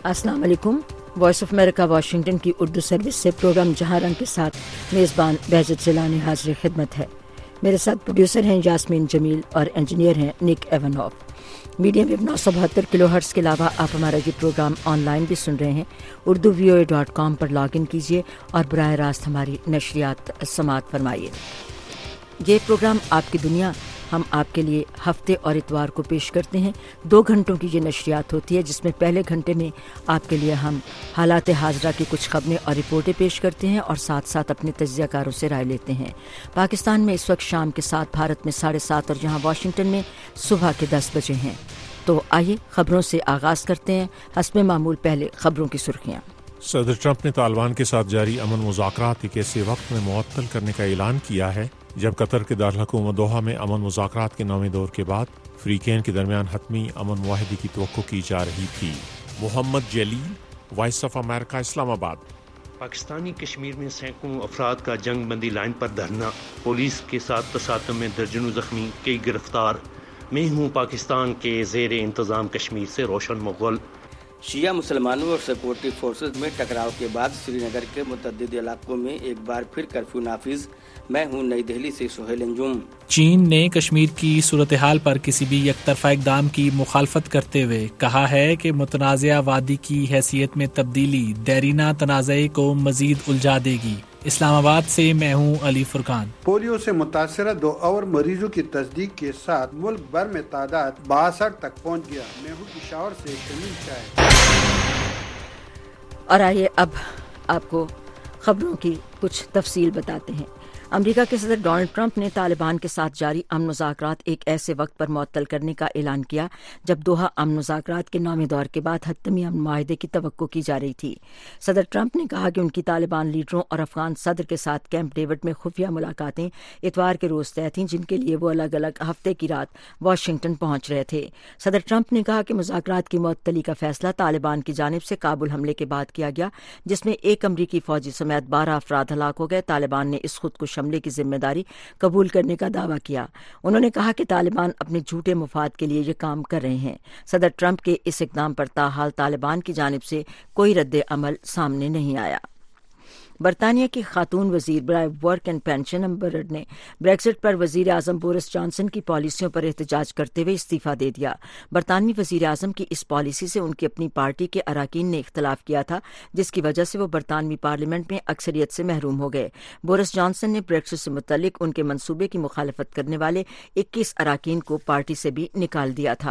السلام علیکم۔ Voice of America Washington کی اردو سروس سے پروگرام جہاں رنگ کے ساتھ میزبان بہجت زیلانی حاضر خدمت ہے۔ میرے ساتھ پروڈیوسر ہیں یاسمین جمیل اور انجینئر ہیں Nick Ivanov. Medium wave 972 kilohertz کے علاوہ آپ ہمارا یہ پروگرام آن لائن بھی سن رہے ہیں۔ urduvoa.com پر لاگ ان کیجیے اور براہ راست ہماری نشریات سماعت فرمائیے۔ یہ پروگرام آپ کی دنیا ہم آپ کے لیے ہفتے اور اتوار کو پیش کرتے ہیں۔ 2 گھنٹوں کی یہ نشریات ہوتی ہے، جس میں پہلے گھنٹے میں آپ کے لیے ہم حالات حاضرہ کی کچھ خبریں اور رپورٹیں پیش کرتے ہیں اور ساتھ ساتھ اپنے تجزیہ کاروں سے رائے لیتے ہیں۔ پاکستان میں اس وقت شام کے 7، بھارت میں 7:30 اور یہاں واشنگٹن میں صبح کے 10 بجے ہیں۔ تو آئیے خبروں سے آغاز کرتے ہیں۔ حسب معمول پہلے خبروں کی سرخیاں۔ صدر ٹرمپ نے طالبان کے ساتھ جاری امن مذاکرات ایک ایسے وقت میں معطل کرنے کا اعلان کیا ہے جب قطر کے دارالحکومت دوحہ میں امن مذاکرات کے 9ویں دور کے بعد فریقین کے درمیان حتمی امن معاہدے کی توقع کی جا رہی تھی۔ محمد جلیل، وائس آف امریکہ، اسلام آباد۔ پاکستانی کشمیر میں سینکڑوں افراد کا جنگ بندی لائن پر دھرنا، پولیس کے ساتھ تصادم میں درجنوں زخمی، کئی گرفتار۔ میں ہوں پاکستان کے زیر انتظام کشمیر سے روشن مغل۔ شیعہ مسلمانوں اور سیکورٹی فورسز میں ٹکراؤ کے بعد سری نگر کے متعدد علاقوں میں ایک بار پھر کرفیو نافذ۔ میں ہوں نئی دہلی سے سہیل انجم۔ چین نے کشمیر کی صورتحال پر کسی بھی یک طرفہ اقدام کی مخالفت کرتے ہوئے کہا ہے کہ متنازع وادی کی حیثیت میں تبدیلی دیرینہ تنازع کو مزید الجھا دے گی۔ اسلام آباد سے میں ہوں علی فرقان۔ پولیو سے متاثرہ 2 اور مریضوں کی تصدیق کے ساتھ ملک بھر میں تعداد 62 تک پہنچ گیا۔ میں ہوں پشاور سے شمیل شاہ۔ اور آئیے اب آپ کو خبروں کی کچھ تفصیل بتاتے ہیں۔ امریکہ کے صدر ڈونلڈ ٹرمپ نے طالبان کے ساتھ جاری امن مذاکرات ایک ایسے وقت پر معطل کرنے کا اعلان کیا جب دوحہ امن مذاکرات کے 9ویں دور کے بعد حتمی امن معاہدے کی توقع کی جا رہی تھی۔ صدر ٹرمپ نے کہا کہ ان کی طالبان لیڈروں اور افغان صدر کے ساتھ کیمپ ڈیوڈ میں خفیہ ملاقاتیں اتوار کے روز طے تھیں، جن کے لیے وہ الگ الگ ہفتے کی رات واشنگٹن پہنچ رہے تھے۔ صدر ٹرمپ نے کہا کہ مذاکرات کی معطلی کا فیصلہ طالبان کی جانب سے کابل حملے کے بعد کیا گیا، جس میں 1 امریکی فوجی سمیت 12 افراد ہلاک ہو گئے۔ طالبان نے اس خودکش حملے کی ذمہ داری قبول کرنے کا دعویٰ کیا۔ انہوں نے کہا کہ طالبان اپنے جھوٹے مفاد کے لیے یہ کام کر رہے ہیں۔ صدر ٹرمپ کے اس اقدام پر تاحال طالبان کی جانب سے کوئی رد عمل سامنے نہیں آیا۔ برطانیہ کی خاتون وزیر برائے ورک اینڈ پینشن امبرڈ نے بریگزٹ پر وزیر اعظم بورس جانسن کی پالیسیوں پر احتجاج کرتے ہوئے استعفیٰ دے دیا۔ برطانوی وزیر اعظم کی اس پالیسی سے ان کی اپنی پارٹی کے اراکین نے اختلاف کیا تھا، جس کی وجہ سے وہ برطانوی پارلیمنٹ میں اکثریت سے محروم ہو گئے۔ بورس جانسن نے بریگزٹ سے متعلق ان کے منصوبے کی مخالفت کرنے والے 21 اراکین کو پارٹی سے بھی نکال دیا تھا۔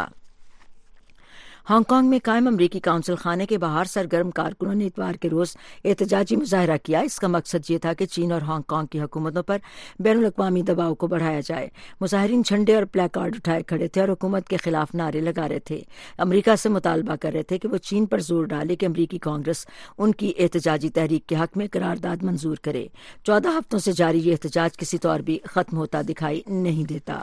ہانگ کانگ میں قائم امریکی قونصل خانے کے باہر سرگرم کارکنوں نے اتوار کے روز احتجاجی مظاہرہ کیا۔ اس کا مقصد یہ تھا کہ چین اور ہانگ کانگ کی حکومتوں پر بین الاقوامی دباؤ کو بڑھایا جائے۔ مظاہرین جھنڈے اور پلے کارڈ اٹھائے کھڑے تھے اور حکومت کے خلاف نعرے لگا رہے تھے۔ امریکہ سے مطالبہ کر رہے تھے کہ وہ چین پر زور ڈالے کہ امریکی کانگریس ان کی احتجاجی تحریک کے حق میں قرارداد منظور کرے۔ 14 ہفتوں سے جاری یہ احتجاج کسی طور بھی ختم ہوتا دکھائی نہیں دیتا۔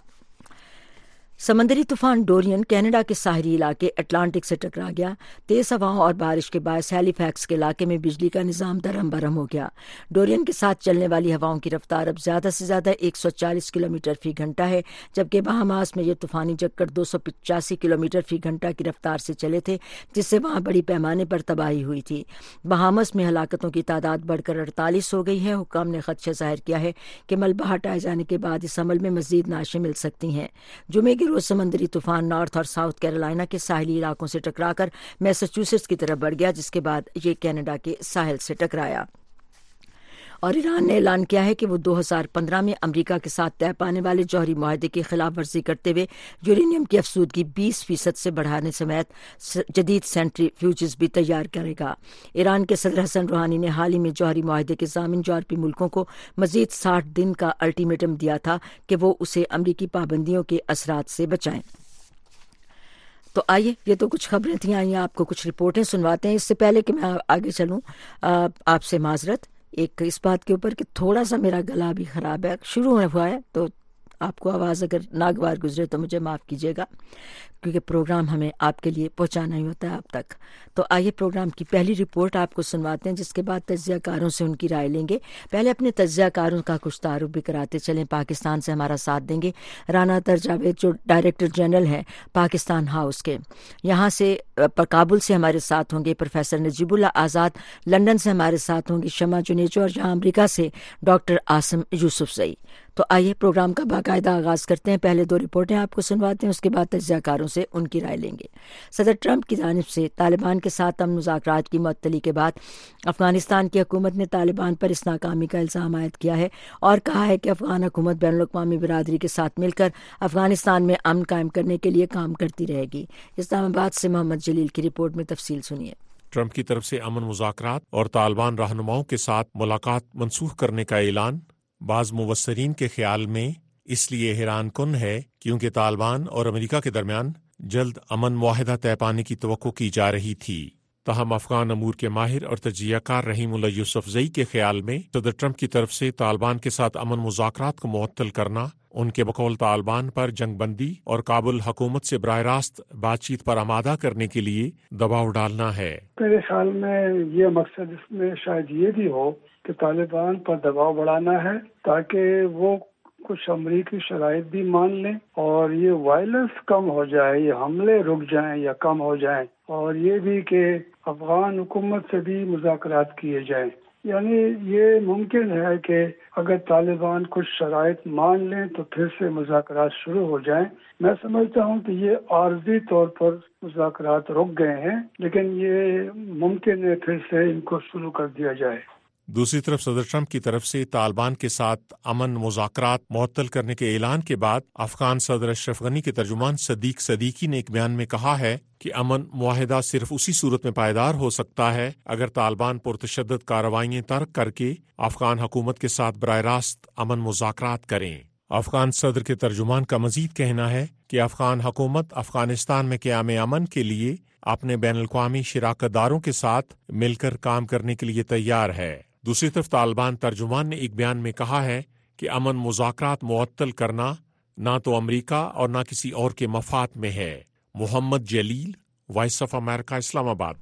سمندری طوفان ڈورین کینیڈا کے ساحلی علاقے اٹلانٹک سے ٹکرا گیا۔ تیز ہواؤں اور بارش کے باعث ہیلی فیکس کے علاقے میں بجلی کا نظام درہم برہم ہو گیا۔ ڈورین کے ساتھ چلنے والی ہواؤں کی رفتار اب زیادہ سے زیادہ 140 کلومیٹر فی گھنٹہ ہے، جبکہ بہاماس میں یہ طوفانی چکر 285 کلومیٹر فی گھنٹہ کی رفتار سے چلے تھے، جس سے وہاں بڑی پیمانے پر تباہی ہوئی تھی۔ بہاماس میں ہلاکتوں کی تعداد بڑھ کر 48 ہو گئی ہے۔ حکام نے خدشہ ظاہر کیا ہے کہ ملبہ ہٹائے جانے کے بعد اس عمل میں مزید نعشیں مل سکتی ہیں۔ جمعے کے روز سمندری طوفان نارتھ اور ساؤتھ کیرولینا کے ساحلی علاقوں سے ٹکرا کر میساچوسیٹس کی طرف بڑھ گیا، جس کے بعد یہ کینیڈا کے ساحل سے ٹکرایا۔ اور ایران نے اعلان کیا ہے کہ وہ 2015 میں امریکہ کے ساتھ طے پانے والے جوہری معاہدے کی خلاف ورزی کرتے ہوئے یورینیم کی افزودگی 20% سے بڑھانے سمیت جدید سینٹری فیوجز بھی تیار کرے گا۔ ایران کے صدر حسن روحانی نے حال ہی میں جوہری معاہدے کے ضامن یورپی ملکوں کو مزید 60 دن کا الٹیمیٹم دیا تھا کہ وہ اسے امریکی پابندیوں کے اثرات سے بچائیں۔ تو آئیے، یہ تو کچھ خبریں تھیں، آئیے آپ کو کچھ رپورٹیں سنواتے ہیں۔ اس سے پہلے کہ میں آگے چلوں، آپ سے معذرت ایک اس بات کے اوپر کہ تھوڑا سا میرا گلا بھی خراب ہے، شروع ہوا ہے تو آپ کو آواز اگر ناگوار گزرے تو مجھے معاف کیجیے گا، کیونکہ پروگرام ہمیں آپ کے لیے پہنچانا ہی ہوتا ہے آپ تک۔ تو آئیے پروگرام کی پہلی رپورٹ آپ کو سنواتے ہیں، جس کے بعد تجزیہ کاروں سے ان کی رائے لیں گے۔ پہلے اپنے تجزیہ کاروں کا کچھ تعارف بھی کراتے چلیں۔ پاکستان سے ہمارا ساتھ دیں گے رانا اطہر جاوید، جو ڈائریکٹر جنرل ہیں پاکستان ہاؤس کے۔ یہاں سے کابل سے ہمارے ساتھ ہوں گے پروفیسر نجیب اللہ آزاد، لندن سے ہمارے ساتھ ہوں گی شمع جنیجو، اور یہاں امریکہ سے ڈاکٹر عاصم یوسف زئی۔ تو آئیے پروگرام کا باقاعدہ آغاز کرتے ہیں۔ پہلے 2 رپورٹیں آپ کو سنواتے ہیں، اس کے بعد تجزیہ کاروں سے ان کی رائے لیں گے۔ صدر ٹرمپ کی جانب سے طالبان کے ساتھ امن مذاکرات کی معطلی کے بعد افغانستان کی حکومت نے طالبان پر اس ناکامی کا الزام عائد کیا ہے اور کہا ہے کہ افغان حکومت بین الاقوامی برادری کے ساتھ مل کر افغانستان میں امن قائم کرنے کے لیے کام کرتی رہے گی۔ اسلام آباد سے محمد جلیل کی رپورٹ میں تفصیل سنیے۔ ٹرمپ کی طرف سے امن مذاکرات اور طالبان رہنماؤں کے ساتھ ملاقات منسوخ کرنے کا اعلان بعض مبصرین کے خیال میں اس لیے حیران کن ہے کیونکہ طالبان اور امریکہ کے درمیان جلد امن معاہدہ طے پانے کی توقع کی جا رہی تھی۔ تاہم افغان امور کے ماہر اور تجزیہ کار رحیم اللہ یوسف زئی کے خیال میں صدر ٹرمپ کی طرف سے طالبان کے ساتھ امن مذاکرات کو معطل کرنا ان کے بقول طالبان پر جنگ بندی اور کابل حکومت سے براہ راست بات چیت پر آمادہ کرنے کے لیے دباؤ ڈالنا ہے۔ میرے خیال میں یہ مقصد اس میں شاید یہ بھی ہو کہ طالبان پر دباؤ بڑھانا ہے تاکہ وہ کچھ امریکی شرائط بھی مان لیں اور یہ وائلنس کم ہو جائے، یہ حملے رک جائیں یا کم ہو جائیں، اور یہ بھی کہ افغان حکومت سے بھی مذاکرات کیے جائیں۔ یعنی یہ ممکن ہے کہ اگر طالبان کچھ شرائط مان لیں تو پھر سے مذاکرات شروع ہو جائیں۔ میں سمجھتا ہوں کہ یہ عارضی طور پر مذاکرات رک گئے ہیں، لیکن یہ ممکن ہے پھر سے ان کو شروع کر دیا جائے۔ دوسری طرف صدر ٹرمپ کی طرف سے طالبان کے ساتھ امن مذاکرات معطل کرنے کے اعلان کے بعد افغان صدر اشرف غنی کے ترجمان صدیق صدیقی نے ایک بیان میں کہا ہے کہ امن معاہدہ صرف اسی صورت میں پائیدار ہو سکتا ہے اگر طالبان پرتشدد کارروائیاں ترک کر کے افغان حکومت کے ساتھ براہ راست امن مذاکرات کریں۔ افغان صدر کے ترجمان کا مزید کہنا ہے کہ افغان حکومت افغانستان میں قیام امن کے لیے اپنے بین الاقوامی شراکت داروں کے ساتھ مل کر کام کرنے کے لیے تیار ہے۔ دوسری طرف طالبان ترجمان نے ایک بیان میں کہا ہے کہ امن مذاکرات معطل کرنا نہ تو امریکہ اور نہ کسی اور کے مفاد میں ہے۔ محمد جلیل، وائس آف امریکہ، اسلام آباد۔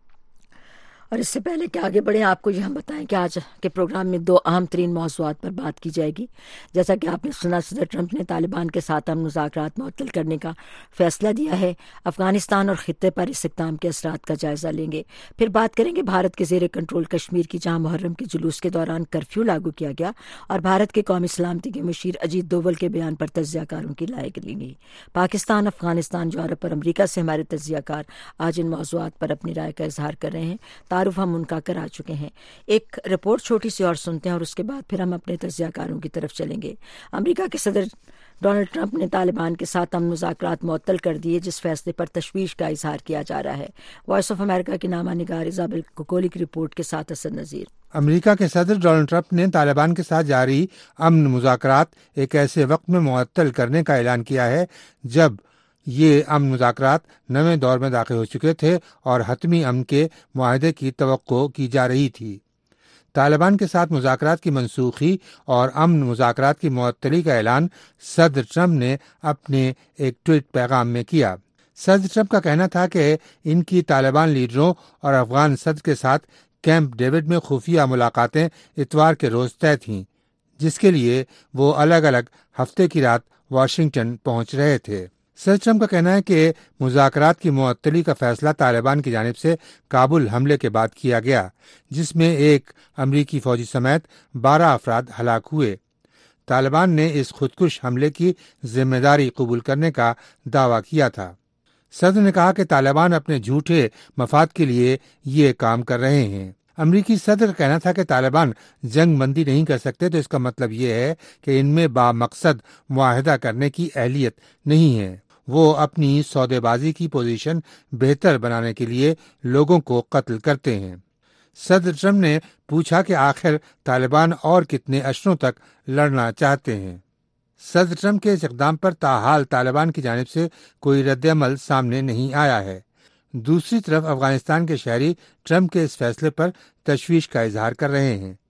اور اس سے پہلے کہ آگے بڑھیں آپ کو یہ ہم بتائیں کہ آج کے پروگرام میں 2 اہم ترین موضوعات پر بات کی جائے گی۔ جیسا کہ آپ نے سنا، صدر ٹرمپ نے طالبان کے ساتھ امن مذاکرات معطل کرنے کا فیصلہ دیا ہے۔ افغانستان اور خطے پر اس اقدام کے اثرات کا جائزہ لیں گے۔ پھر بات کریں گے بھارت کے زیر کنٹرول کشمیر کی، جہاں محرم کے جلوس کے دوران کرفیو لاگو کیا گیا، اور بھارت کے قومی سلامتی کے مشیر اجیت دوول کے بیان پر تجزیہ کاروں کی رائے لی گئی۔ پاکستان، افغانستان، یورپ اور امریکہ سے ہمارے تجزیہ کار آج ان موضوعات پر اپنی رائے کا اظہار کر رہے ہیں۔ تعارف ہم ان کا کرا چکے ہیں۔ ایک رپورٹ چھوٹی سی اور سنتے ہیں اور اس کے بعد پھر ہم اپنے تجزیہ کاروں کی طرف چلیں گے۔ امریکہ کے صدر ڈونلڈ ٹرمپ نے طالبان کے ساتھ امن مذاکرات معطل کر دیے، جس فیصلے پر تشویش کا اظہار کیا جا رہا ہے۔ وائس آف امریکہ کی نامہ نگار ایزابل کوکولی کی رپورٹ کے ساتھ اسد نذیر۔ امریکہ کے صدر ڈونلڈ ٹرمپ نے طالبان کے ساتھ جاری امن مذاکرات ایک ایسے وقت میں معطل کرنے کا اعلان کیا ہے جب یہ امن مذاکرات نئے دور میں داخل ہو چکے تھے اور حتمی امن کے معاہدے کی توقع کی جا رہی تھی۔ طالبان کے ساتھ مذاکرات کی منسوخی اور امن مذاکرات کی معطلی کا اعلان صدر ٹرمپ نے اپنے ایک ٹویٹ پیغام میں کیا۔ صدر ٹرمپ کا کہنا تھا کہ ان کی طالبان لیڈروں اور افغان صدر کے ساتھ کیمپ ڈیوڈ میں خفیہ ملاقاتیں اتوار کے روز طے تھیں، جس کے لیے وہ الگ الگ ہفتے کی رات واشنگٹن پہنچ رہے تھے۔ صدر ٹرمپ کا کہنا ہے کہ مذاکرات کی معطلی کا فیصلہ طالبان کی جانب سے کابل حملے کے بعد کیا گیا، جس میں ایک امریکی فوجی سمیت 12 افراد ہلاک ہوئے۔ طالبان نے اس خودکش حملے کی ذمہ داری قبول کرنے کا دعویٰ کیا تھا۔ صدر نے کہا کہ طالبان اپنے جھوٹے مفاد کے لیے یہ کام کر رہے ہیں۔ امریکی صدر کا کہنا تھا کہ طالبان جنگ بندی نہیں کر سکتے، تو اس کا مطلب یہ ہے کہ ان میں بامقصد معاہدہ کرنے کی اہلیت نہیں ہے۔ وہ اپنی سودے بازی کی پوزیشن بہتر بنانے کے لیے لوگوں کو قتل کرتے ہیں۔ صدر ٹرمپ نے پوچھا کہ آخر طالبان اور کتنے اشروں تک لڑنا چاہتے ہیں۔ صدر ٹرمپ کے اس اقدام پر تاحال طالبان کی جانب سے کوئی رد عمل سامنے نہیں آیا ہے۔ دوسری طرف افغانستان کے شہری ٹرمپ کے اس فیصلے پر تشویش کا اظہار کر رہے ہیں۔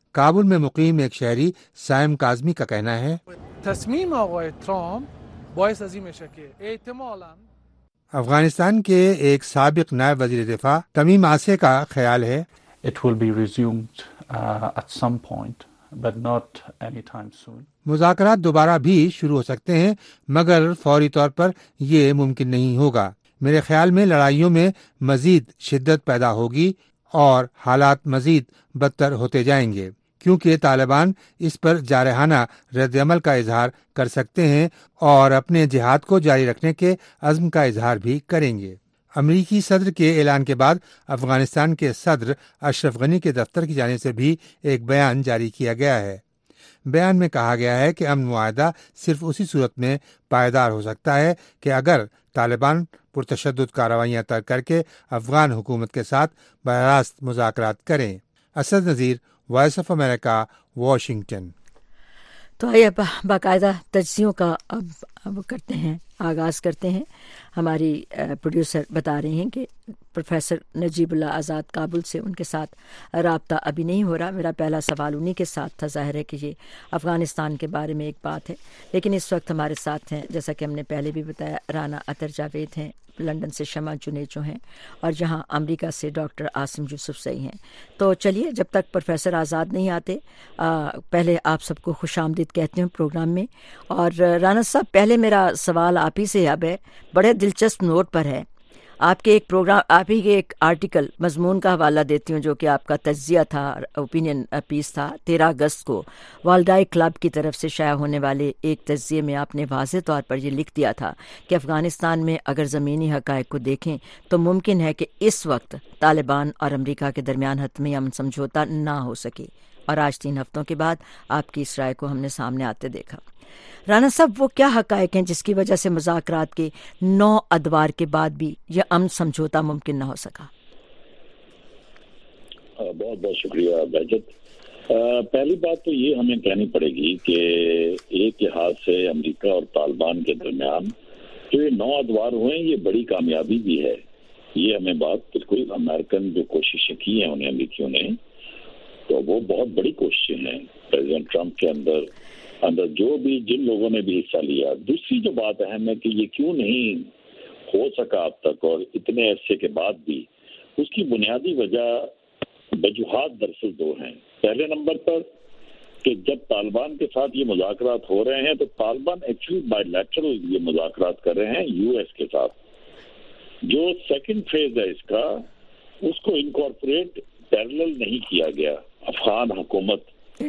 کابل میں مقیم ایک شہری سائم کاظمی کا کہنا ہے تصمیم آقای ترامپ باعث از این میشه که احتمالاً افغانستان کے ایک سابق نائب وزیر دفاع تمیم عاصی کا خیال ہے It will be resumed at some point, but not anytime soon. مذاکرات دوبارہ بھی شروع ہو سکتے ہیں مگر فوری طور پر یہ ممکن نہیں ہوگا. میرے خیال میں لڑائیوں میں مزید شدت پیدا ہوگی اور حالات مزید بدتر ہوتے جائیں گے کیونکہ طالبان اس پر جارحانہ رد عمل کا اظہار کر سکتے ہیں اور اپنے جہاد کو جاری رکھنے کے عزم کا اظہار بھی کریں گے. امریکی صدر کے اعلان کے بعد افغانستان کے صدر اشرف غنی کے دفتر کی جانب سے بھی ایک بیان جاری کیا گیا ہے. بیان میں کہا گیا ہے کہ امن معاہدہ صرف اسی صورت میں پائیدار ہو سکتا ہے کہ اگر طالبان پرتشدد کارروائیاں ترک کر کے افغان حکومت کے ساتھ براہ راست مذاکرات کریں. Asad Nazir, voice of America, Washington. تو آئیے باقاعدہ تجزیوں کا اب کرتے ہیں، آغاز کرتے ہیں. ہماری پروڈیوسر بتا رہی ہیں کہ پروفیسر نجیب اللہ آزاد کابل سے ان کے ساتھ رابطہ ابھی نہیں ہو رہا. میرا پہلا سوال انہی کے ساتھ تھا. ظاہر ہے کہ یہ افغانستان کے بارے میں ایک بات ہے، لیکن اس وقت ہمارے ساتھ ہیں، جیسا کہ ہم نے پہلے بھی بتایا، رانا اطہر جاوید ہیں، لندن سے شمع جنیجو ہیں، اور جہاں امریکہ سے ڈاکٹر عاصم یوسفزئی ہیں. تو چلیے، جب تک پروفیسر آزاد نہیں آتے پہلے آپ سب کو خوش آمدید کہتے ہیں پروگرام میں. اور رانا صاحب، پہلے میرا سوال آپ ہی سے اب ہے، بڑے دلچسپ نوٹ پر ہے. آپ کے ایک پروگرام، آپ ہی کے ایک آرٹیکل مضمون کا حوالہ دیتی ہوں جو کہ آپ کا تجزیہ تھا، اوپینین پیس تھا. 13 اگست کو والڈائی کلب کی طرف سے شائع ہونے والے ایک تجزیے میں آپ نے واضح طور پر یہ لکھ دیا تھا کہ افغانستان میں اگر زمینی حقائق کو دیکھیں تو ممکن ہے کہ اس وقت طالبان اور امریکہ کے درمیان حتمی امن سمجھوتا نہ ہو سکے. اور آج 3 ہفتوں کے بعد آپ کی اس رائے کو ہم نے سامنے آتے دیکھا. رانا صاحب، وہ کیا حقائق ہیں جس کی وجہ سے مذاکرات کے 9 ادوار کے بعد بھی یہ امن سمجھوتا ممکن نہ ہو سکا؟ بہت بہت شکریہ بہجت. پہلی بات تو یہ ہمیں کہنی پڑے گی کہ ایک لحاظ سے امریکہ اور طالبان کے درمیان جو یہ 9 ادوار ہوئے ہیں، یہ بڑی کامیابی بھی ہے. یہ ہمیں بات بالکل امریکن جو کوششیں کی ہیں انہیں امریکیوں نے، تو وہ بہت بڑی کوششیں ہیں پریزیڈنٹ ٹرمپ کے اندر جو بھی جن لوگوں نے بھی حصہ لیا. دوسری جو بات اہم ہے کہ یہ کیوں نہیں ہو سکا اب تک اور اتنے عرصے کے بعد بھی، اس کی بنیادی وجوہات دراصل 2 ہیں. پہلے نمبر پر کہ جب طالبان کے ساتھ یہ مذاکرات ہو رہے ہیں تو طالبان ایکچولی بائی لیٹرل یہ مذاکرات کر رہے ہیں یو ایس کے ساتھ. جو سیکنڈ فیز ہے اس کا، اس کو انکارپوریٹ پیرلل نہیں کیا گیا. افغان حکومت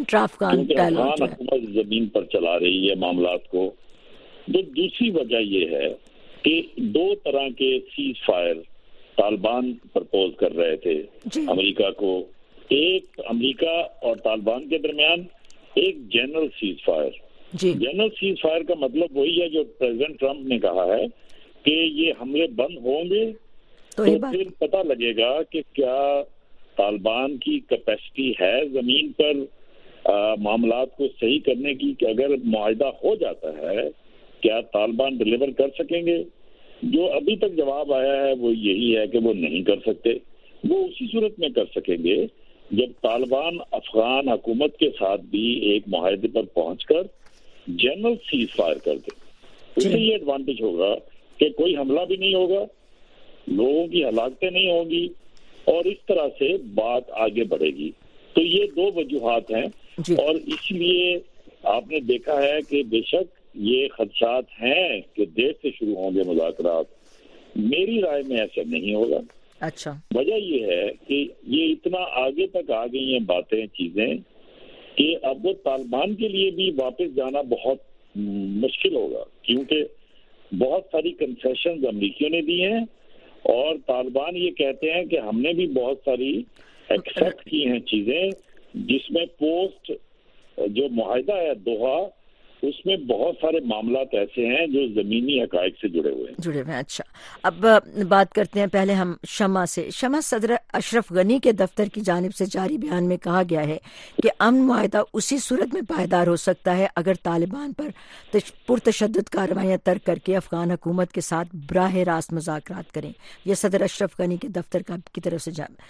حکومت زمین پر چلا رہی ہے معاملات کو. دوسری وجہ یہ ہے کہ 2 طرح کے سیز فائر طالبان پرپوز کر رہے تھے امریکہ کو. ایک امریکہ اور طالبان کے درمیان ایک general ceasefire. General ceasefire کا مطلب وہی ہے جو پریزیڈنٹ ٹرمپ نے کہا ہے کہ یہ حملے بند ہوں گے تو پھر پتہ لگے گا کہ کیا طالبان کی کیپیسٹی ہے زمین پر معاملات کو صحیح کرنے کی، کہ اگر معاہدہ ہو جاتا ہے کیا طالبان ڈیلیور کر سکیں گے. جو ابھی تک جواب آیا ہے وہ یہی ہے کہ وہ نہیں کر سکتے. وہ اسی صورت میں کر سکیں گے جب طالبان افغان حکومت کے ساتھ بھی ایک معاہدے پر پہنچ کر جنرل سیز فائر کر دے. اس سے یہ ایڈوانٹیج ہوگا کہ کوئی حملہ بھی نہیں ہوگا، لوگوں کی ہلاکتیں نہیں ہوں گی، اور اس طرح سے بات آگے بڑھے گی. تو یہ 2 وجوہات ہیں. اور اس لیے آپ نے دیکھا ہے کہ بے شک یہ خدشات ہیں کہ دیر سے شروع ہوں گے مذاکرات. میری رائے میں ایسا نہیں ہوگا. اچھا، وجہ یہ ہے کہ یہ اتنا آگے تک آ گئی ہیں باتیں، چیزیں، کہ اب وہ طالبان کے لیے بھی واپس جانا بہت مشکل ہوگا، کیونکہ بہت ساری کنسیشنز امریکیوں نے دی ہیں اور طالبان یہ کہتے ہیں کہ ہم نے بھی بہت ساری ایکسیپٹ کی ہیں چیزیں، جس میں پوسٹ جو معاہدہ ہے دوحہ، اس میں بہت سارے معاملات ایسے ہیں جو زمینی حقائق سے جڑے ہوئے ہیں. اچھا، اب بات کرتے ہیں پہلے ہم شمع سے. شمع، صدر اشرف غنی کے دفتر کی جانب سے جاری بیان میں کہا گیا ہے کہ امن معاہدہ اسی صورت میں پائیدار ہو سکتا ہے اگر طالبان پر پرتشدد کارروائیاں ترک کر کے افغان حکومت کے ساتھ براہ راست مذاکرات کریں. یہ صدر اشرف غنی کے دفتر کی طرف سے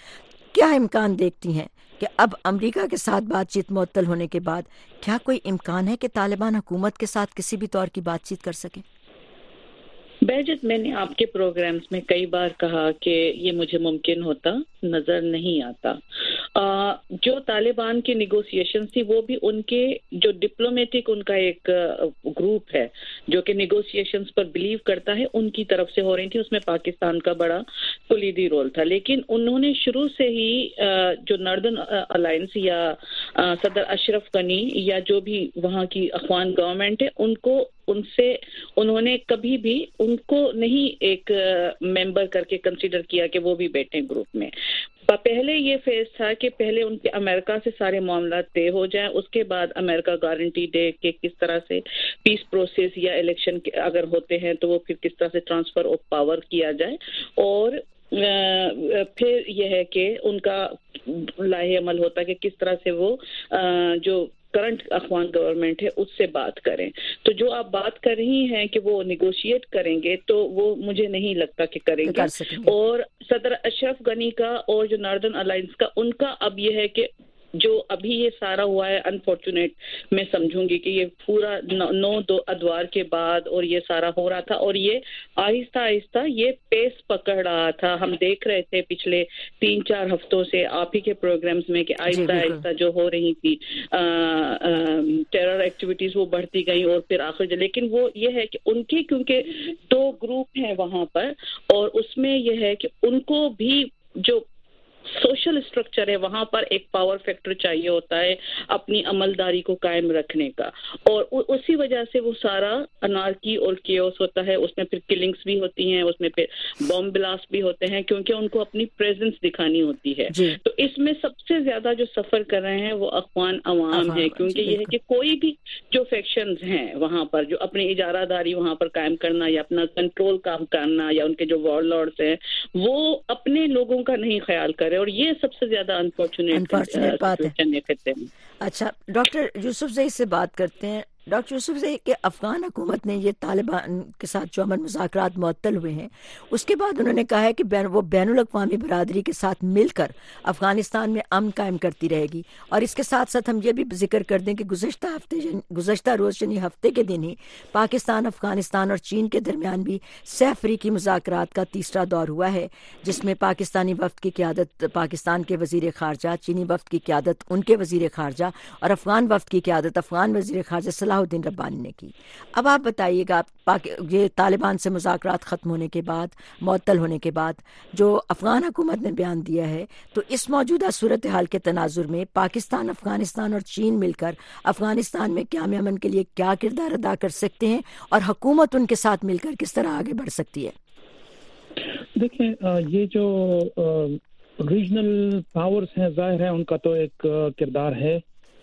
کیا امکان دیکھتی ہیں کہ اب امریکہ کے ساتھ بات چیت معطل ہونے کے بعد کیا کوئی امکان ہے کہ طالبان حکومت کے ساتھ کسی بھی طور کی بات چیت کر سکیں؟ بہجت، میں نے آپ کے پروگرامز میں کئی بار کہا کہ یہ مجھے ممکن ہوتا نظر نہیں آتا. جو طالبان کی نیگوسیشن تھی وہ بھی ان کے جو ڈپلومیٹک ان کا ایک گروپ ہے جو کہ نیگوسیشنز پر بلیو کرتا ہے، ان کی طرف سے ہو رہی تھی. اس میں پاکستان کا بڑا کلیدی رول تھا، لیکن انہوں نے شروع سے ہی جو ناردرن الائنس یا صدر اشرف غنی یا جو بھی وہاں کی افغان گورنمنٹ ہے ان سے انہوں نے کبھی بھی ان کو نہیں ایک ممبر کر کے کنسیڈر کیا کہ وہ بھی بیٹھیں گروپ میں. پہلے یہ فیز تھا کہ پہلے ان کے امریکہ سے سارے معاملات طے ہو جائیں، اس کے بعد امریکہ گارنٹی دے کہ کس طرح سے پیس پروسیس یا الیکشن اگر ہوتے ہیں تو وہ پھر کس طرح سے ٹرانسفر آف پاور کیا جائے، اور پھر یہ ہے کہ ان کا لاہے عمل ہوتا کہ کس طرح سے وہ جو کرنٹ افغان گورنمنٹ ہے اس سے بات کریں. تو جو آپ بات کر رہی ہیں کہ وہ نیگوشیٹ کریں گے تو وہ مجھے نہیں لگتا کہ کریں گے. اور صدر اشرف غنی کا اور جو ناردرن الائنس کا ان کا اب یہ ہے کہ جو ابھی یہ سارا ہوا ہے انفارچونیٹ میں سمجھوں گی کہ یہ پورا 9 ادوار کے بعد اور یہ سارا ہو رہا تھا، اور یہ آہستہ آہستہ یہ پیس پکڑ رہا تھا. ہم دیکھ رہے تھے پچھلے 3-4 ہفتوں سے آپ ہی کے پروگرامز میں کہ آہستہ آہستہ جو ہو رہی تھی ٹیرر ایکٹیویٹیز وہ بڑھتی گئی، اور پھر آخر لیکن وہ یہ ہے کہ ان کے کیونکہ 2 گروپ ہیں وہاں پر، اور اس میں یہ ہے کہ ان کو بھی جو سوشل اسٹرکچر ہے وہاں پر ایک پاور فیکٹر چاہیے ہوتا ہے اپنی عملداری کو قائم رکھنے کا، اور اسی وجہ سے وہ سارا انارکی اور کیوس ہوتا ہے. اس میں پھر کلنگز بھی ہوتی ہیں، اس میں پھر بم بلاسٹ بھی ہوتے ہیں کیونکہ ان کو اپنی پریزنس دکھانی ہوتی ہے. تو اس میں سب سے زیادہ جو سفر کر رہے ہیں وہ افغان عوام ہے، کیونکہ یہ ہے کہ کوئی بھی جو فیکشنز ہیں وہاں پر جو اپنی اجارہ داری وہاں پر قائم کرنا یا اپنا کنٹرول کام کرنا، یا ان کے جو وار لارڈز ہیں وہ اپنے لوگوں کا نہیں خیال کرے، اور یہ سب سے زیادہ انفارچونیٹ بات ہے. اچھا، ڈاکٹر یوسف زئی سے بات کرتے ہیں. ڈاکٹر یوسف زئی کہ افغان حکومت نے یہ طالبان کے ساتھ جو امن مذاکرات معطل ہوئے ہیں اس کے بعد انہوں نے کہا ہے کہ وہ بین الاقوامی برادری کے ساتھ مل کر افغانستان میں امن قائم کرتی رہے گی. اور اس کے ساتھ ساتھ ہم یہ بھی ذکر کر دیں کہ گزشتہ روز یعنی ہفتے کے دن ہی پاکستان، افغانستان اور چین کے درمیان بھی سہ افریقی مذاکرات کا تیسرا دور ہوا ہے، جس میں پاکستانی وفد کی قیادت پاکستان کے وزیر خارجہ، چینی وفد کی قیادت ان کے وزیر خارجہ اور افغان وفد کی قیادت افغان وزیر خارجہ صلاح الدین ربانی نے کی. اب آپ بتائیے گا، یہ طالبان سے مذاکرات ختم ہونے کے بعد، معطل ہونے کے بعد جو افغان حکومت نے بیان دیا ہے، تو اس موجودہ صورتحال کے تناظر میں پاکستان، افغانستان اور چین مل کر افغانستان میں قیام امن کے لیے کیا کردار ادا کر سکتے ہیں، اور حکومت ان کے ساتھ مل کر کس طرح آگے بڑھ سکتی ہے؟ دیکھیں، یہ جو ریجنل پاورز ہیں ظاہر ہے ان کا تو ایک کردار ہے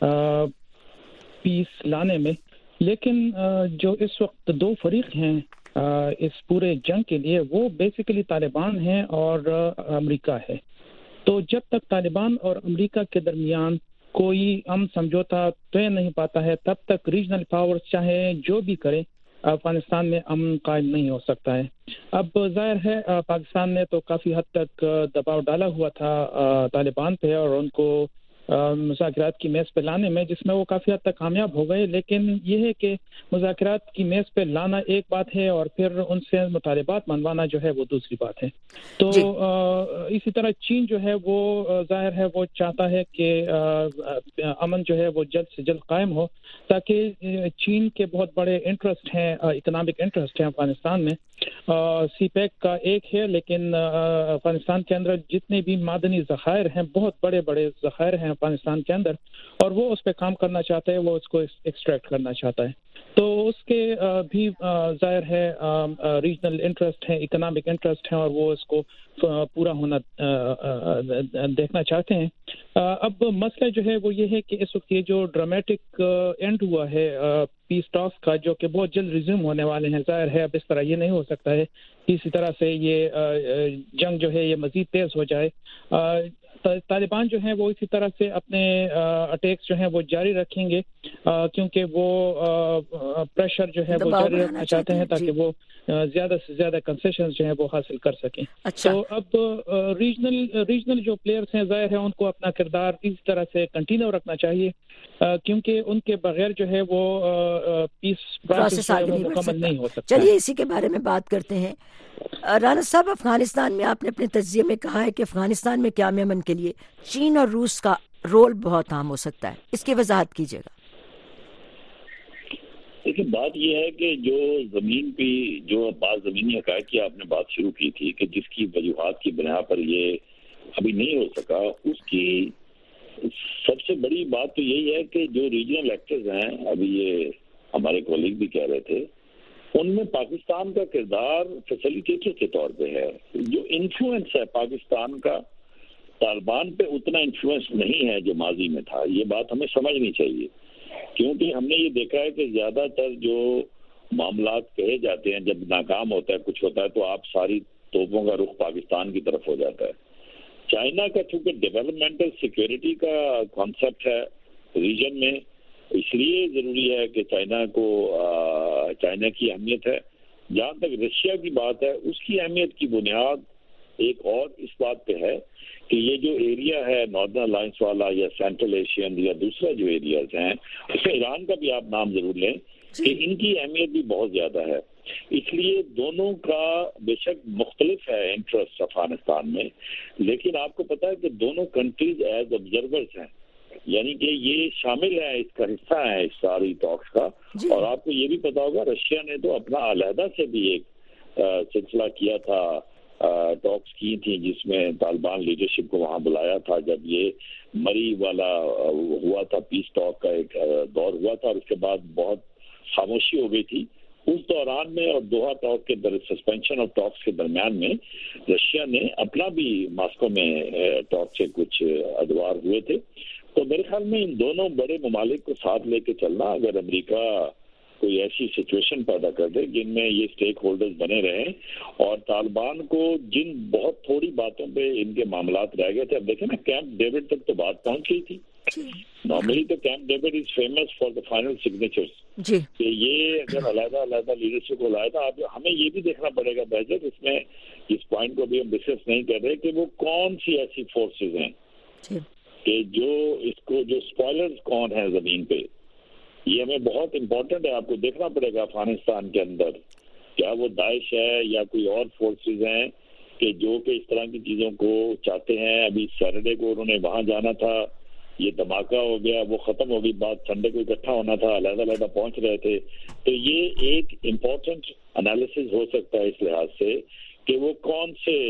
پیس لانے میں، لیکن جو اس وقت 2 فریق ہیں اس پورے جنگ کے لیے وہ بیسیکلی طالبان ہیں اور امریکہ ہے. تو جب تک طالبان اور امریکہ کے درمیان کوئی امن سمجھوتا طے نہیں پاتا ہے تب تک ریجنل پاورز چاہے جو بھی کریں افغانستان میں امن قائم نہیں ہو سکتا ہے. اب ظاہر ہے پاکستان نے تو کافی حد تک دباؤ ڈالا ہوا تھا طالبان پہ اور ان کو مذاکرات کی میز پہ لانے میں، جس میں وہ کافی حد تک کامیاب ہو گئے. لیکن یہ ہے کہ مذاکرات کی میز پہ لانا ایک بات ہے اور پھر ان سے مطالبات منوانا جو ہے وہ دوسری بات ہے. تو اسی طرح چین جو ہے وہ ظاہر ہے وہ چاہتا ہے کہ امن جو ہے وہ جلد سے جلد قائم ہو، تاکہ چین کے بہت بڑے انٹرسٹ ہیں، اکنامک انٹرسٹ ہیں افغانستان میں. سی پیک کا ایک ہے، لیکن افغانستان کے اندر جتنے بھی معدنی ذخائر ہیں، بہت بڑے بڑے ذخائر ہیں افغانستان کے اندر، اور وہ اس پہ کام کرنا چاہتا ہے، وہ اس کو ایکسٹریکٹ کرنا چاہتا ہے. تو اس کے بھی ظاہر ہے ریجنل انٹرسٹ ہیں، اکنامک انٹرسٹ ہیں، اور وہ اس کو پورا ہونا دیکھنا چاہتے ہیں. اب مسئلہ جو ہے وہ یہ ہے کہ اس وقت یہ جو ڈرامیٹک اینڈ ہوا ہے پیس ٹاکس کا، جو کہ بہت جلد ریزیوم ہونے والے ہیں، ظاہر ہے اب اس طرح یہ نہیں ہو سکتا ہے اسی طرح سے یہ جنگ جو ہے یہ مزید تیز ہو جائے. طالبان جو ہیں وہ اسی طرح سے اپنے اٹیکس جو ہیں وہ جاری رکھیں گے کیونکہ وہ پریشر جو ہے وہ جاری رکھنا چاہتے ہیں تاکہ وہ زیادہ سے زیادہ کنسیشنز جو ہیں وہ حاصل کر سکیں. تو اب ریجنل جو پلیئرز ہیں ظاہر ہے ان کو اپنا کردار اس طرح سے کنٹینیو رکھنا چاہیے کیونکہ ان کے بغیر جو ہے وہ پیس پروسیس مکمل نہیں ہو سکتا. چلیے اسی کے بارے میں بات کرتے ہیں. رانا صاحب، افغانستان میں آپ نے اپنے تجزیے میں کہا ہے کہ افغانستان میں قیام امن کے لیے چین اور روس کا رول بہت اہم ہو سکتا ہے. اس کی وضاحت کیجیے گا. دیکھیے، بات یہ ہے کہ جو زمین پہ جو بعض زمینی حقائق کی آپ نے بات شروع کی تھی کہ جس کی وجوہات کی بنا پر یہ ابھی نہیں ہو سکا، اس کی سب سے بڑی بات تو یہی ہے کہ جو ریجنل ایکٹرز ہیں، ابھی یہ ہمارے کولیگ بھی کہہ رہے تھے، ان میں پاکستان کا کردار فیسیلیٹیٹر کے طور پہ ہے. جو انفلوئنس ہے پاکستان کا طالبان پہ اتنا انفلوئنس نہیں ہے جو ماضی میں تھا. یہ بات ہمیں سمجھنی چاہیے کیونکہ ہم نے یہ دیکھا ہے کہ زیادہ تر جو معاملات کہے جاتے ہیں جب ناکام ہوتا ہے کچھ ہوتا ہے تو آپ ساری توپوں کا رخ پاکستان کی طرف ہو جاتا ہے. چائنا کا چونکہ ڈیولپمنٹل سیکیورٹی کا کانسیپٹ ہے ریجن میں، اس لیے ضروری ہے کہ چائنا کی اہمیت ہے. جہاں تک رشیا کی بات ہے، اس کی اہمیت کی بنیاد ایک اور اس بات پہ ہے کہ یہ جو ایریا ہے ناردرن الائنس والا یا سینٹرل ایشین یا دوسرا جو ایریاز ہیں، اس میں ایران کا بھی آپ نام ضرور لیں کہ ان کی اہمیت بھی بہت زیادہ ہے. اس لیے دونوں کا بے شک مختلف ہے انٹرسٹ افغانستان میں، لیکن آپ کو پتا ہے کہ دونوں کنٹریز ایز آبزرورز ہیں، یعنی کہ یہ شامل ہے، اس کا حصہ ہے اس ساری ٹاکس کا. اور آپ کو یہ بھی پتا ہوگا رشیا نے تو اپنا علیحدہ سے بھی ایک سلسلہ کیا تھا، ٹاکس کی تھی جس میں طالبان لیڈرشپ کو وہاں بلایا تھا جب یہ مری والا ہوا تھا، پیس ٹاک کا ایک دور ہوا تھا اور اس کے بعد بہت خاموشی ہو گئی تھی. اس دوران میں اور دوحہ ٹاک کے سسپینشن آف ٹاکس کے درمیان میں رشیا نے اپنا بھی ماسکو میں ٹاک سے کچھ ادوار ہوئے تھے. تو میرے خیال میں ان دونوں بڑے ممالک کو ساتھ لے کے چلنا، اگر امریکہ کوئی ایسی سچویشن پیدا کر دے جن میں یہ اسٹیک ہولڈرز بنے رہیں اور طالبان کو جن بہت تھوڑی باتوں پہ ان کے معاملات رہ گئے تھے. اب دیکھیں نا، کیمپ ڈیوڈ تک تو بات پہنچ گئی تھی. نارملی تو Camp David is famous for the final signatures کہ یہ اگر علیحدہ لیڈرشپ کو لایا تھا. اب ہمیں یہ بھی دیکھنا پڑے گا بہجت، اس میں اس پوائنٹ کو بھی ہم ڈسکس نہیں کر رہے کہ وہ کون سی ایسی فورسز ہیں کہ جو اس کو جو اسپوائلرز کون ہیں زمین پہ. یہ ہمیں بہت امپورٹنٹ ہے، آپ کو دیکھنا پڑے گا افغانستان کے اندر کیا وہ داعش ہے یا کوئی اور فورسز ہیں کہ جو کہ اس طرح کی چیزوں کو چاہتے ہیں. ابھی سیٹرڈے کو انہوں نے وہاں جانا تھا، یہ دھماکہ ہو گیا، وہ ختم ہو گئی بات. سنڈے کو اکٹھا ہونا تھا، علیحدہ پہنچ رہے تھے. تو یہ ایک امپورٹنٹ انالیسز ہو سکتا ہے اس لحاظ سے کہ وہ کون سے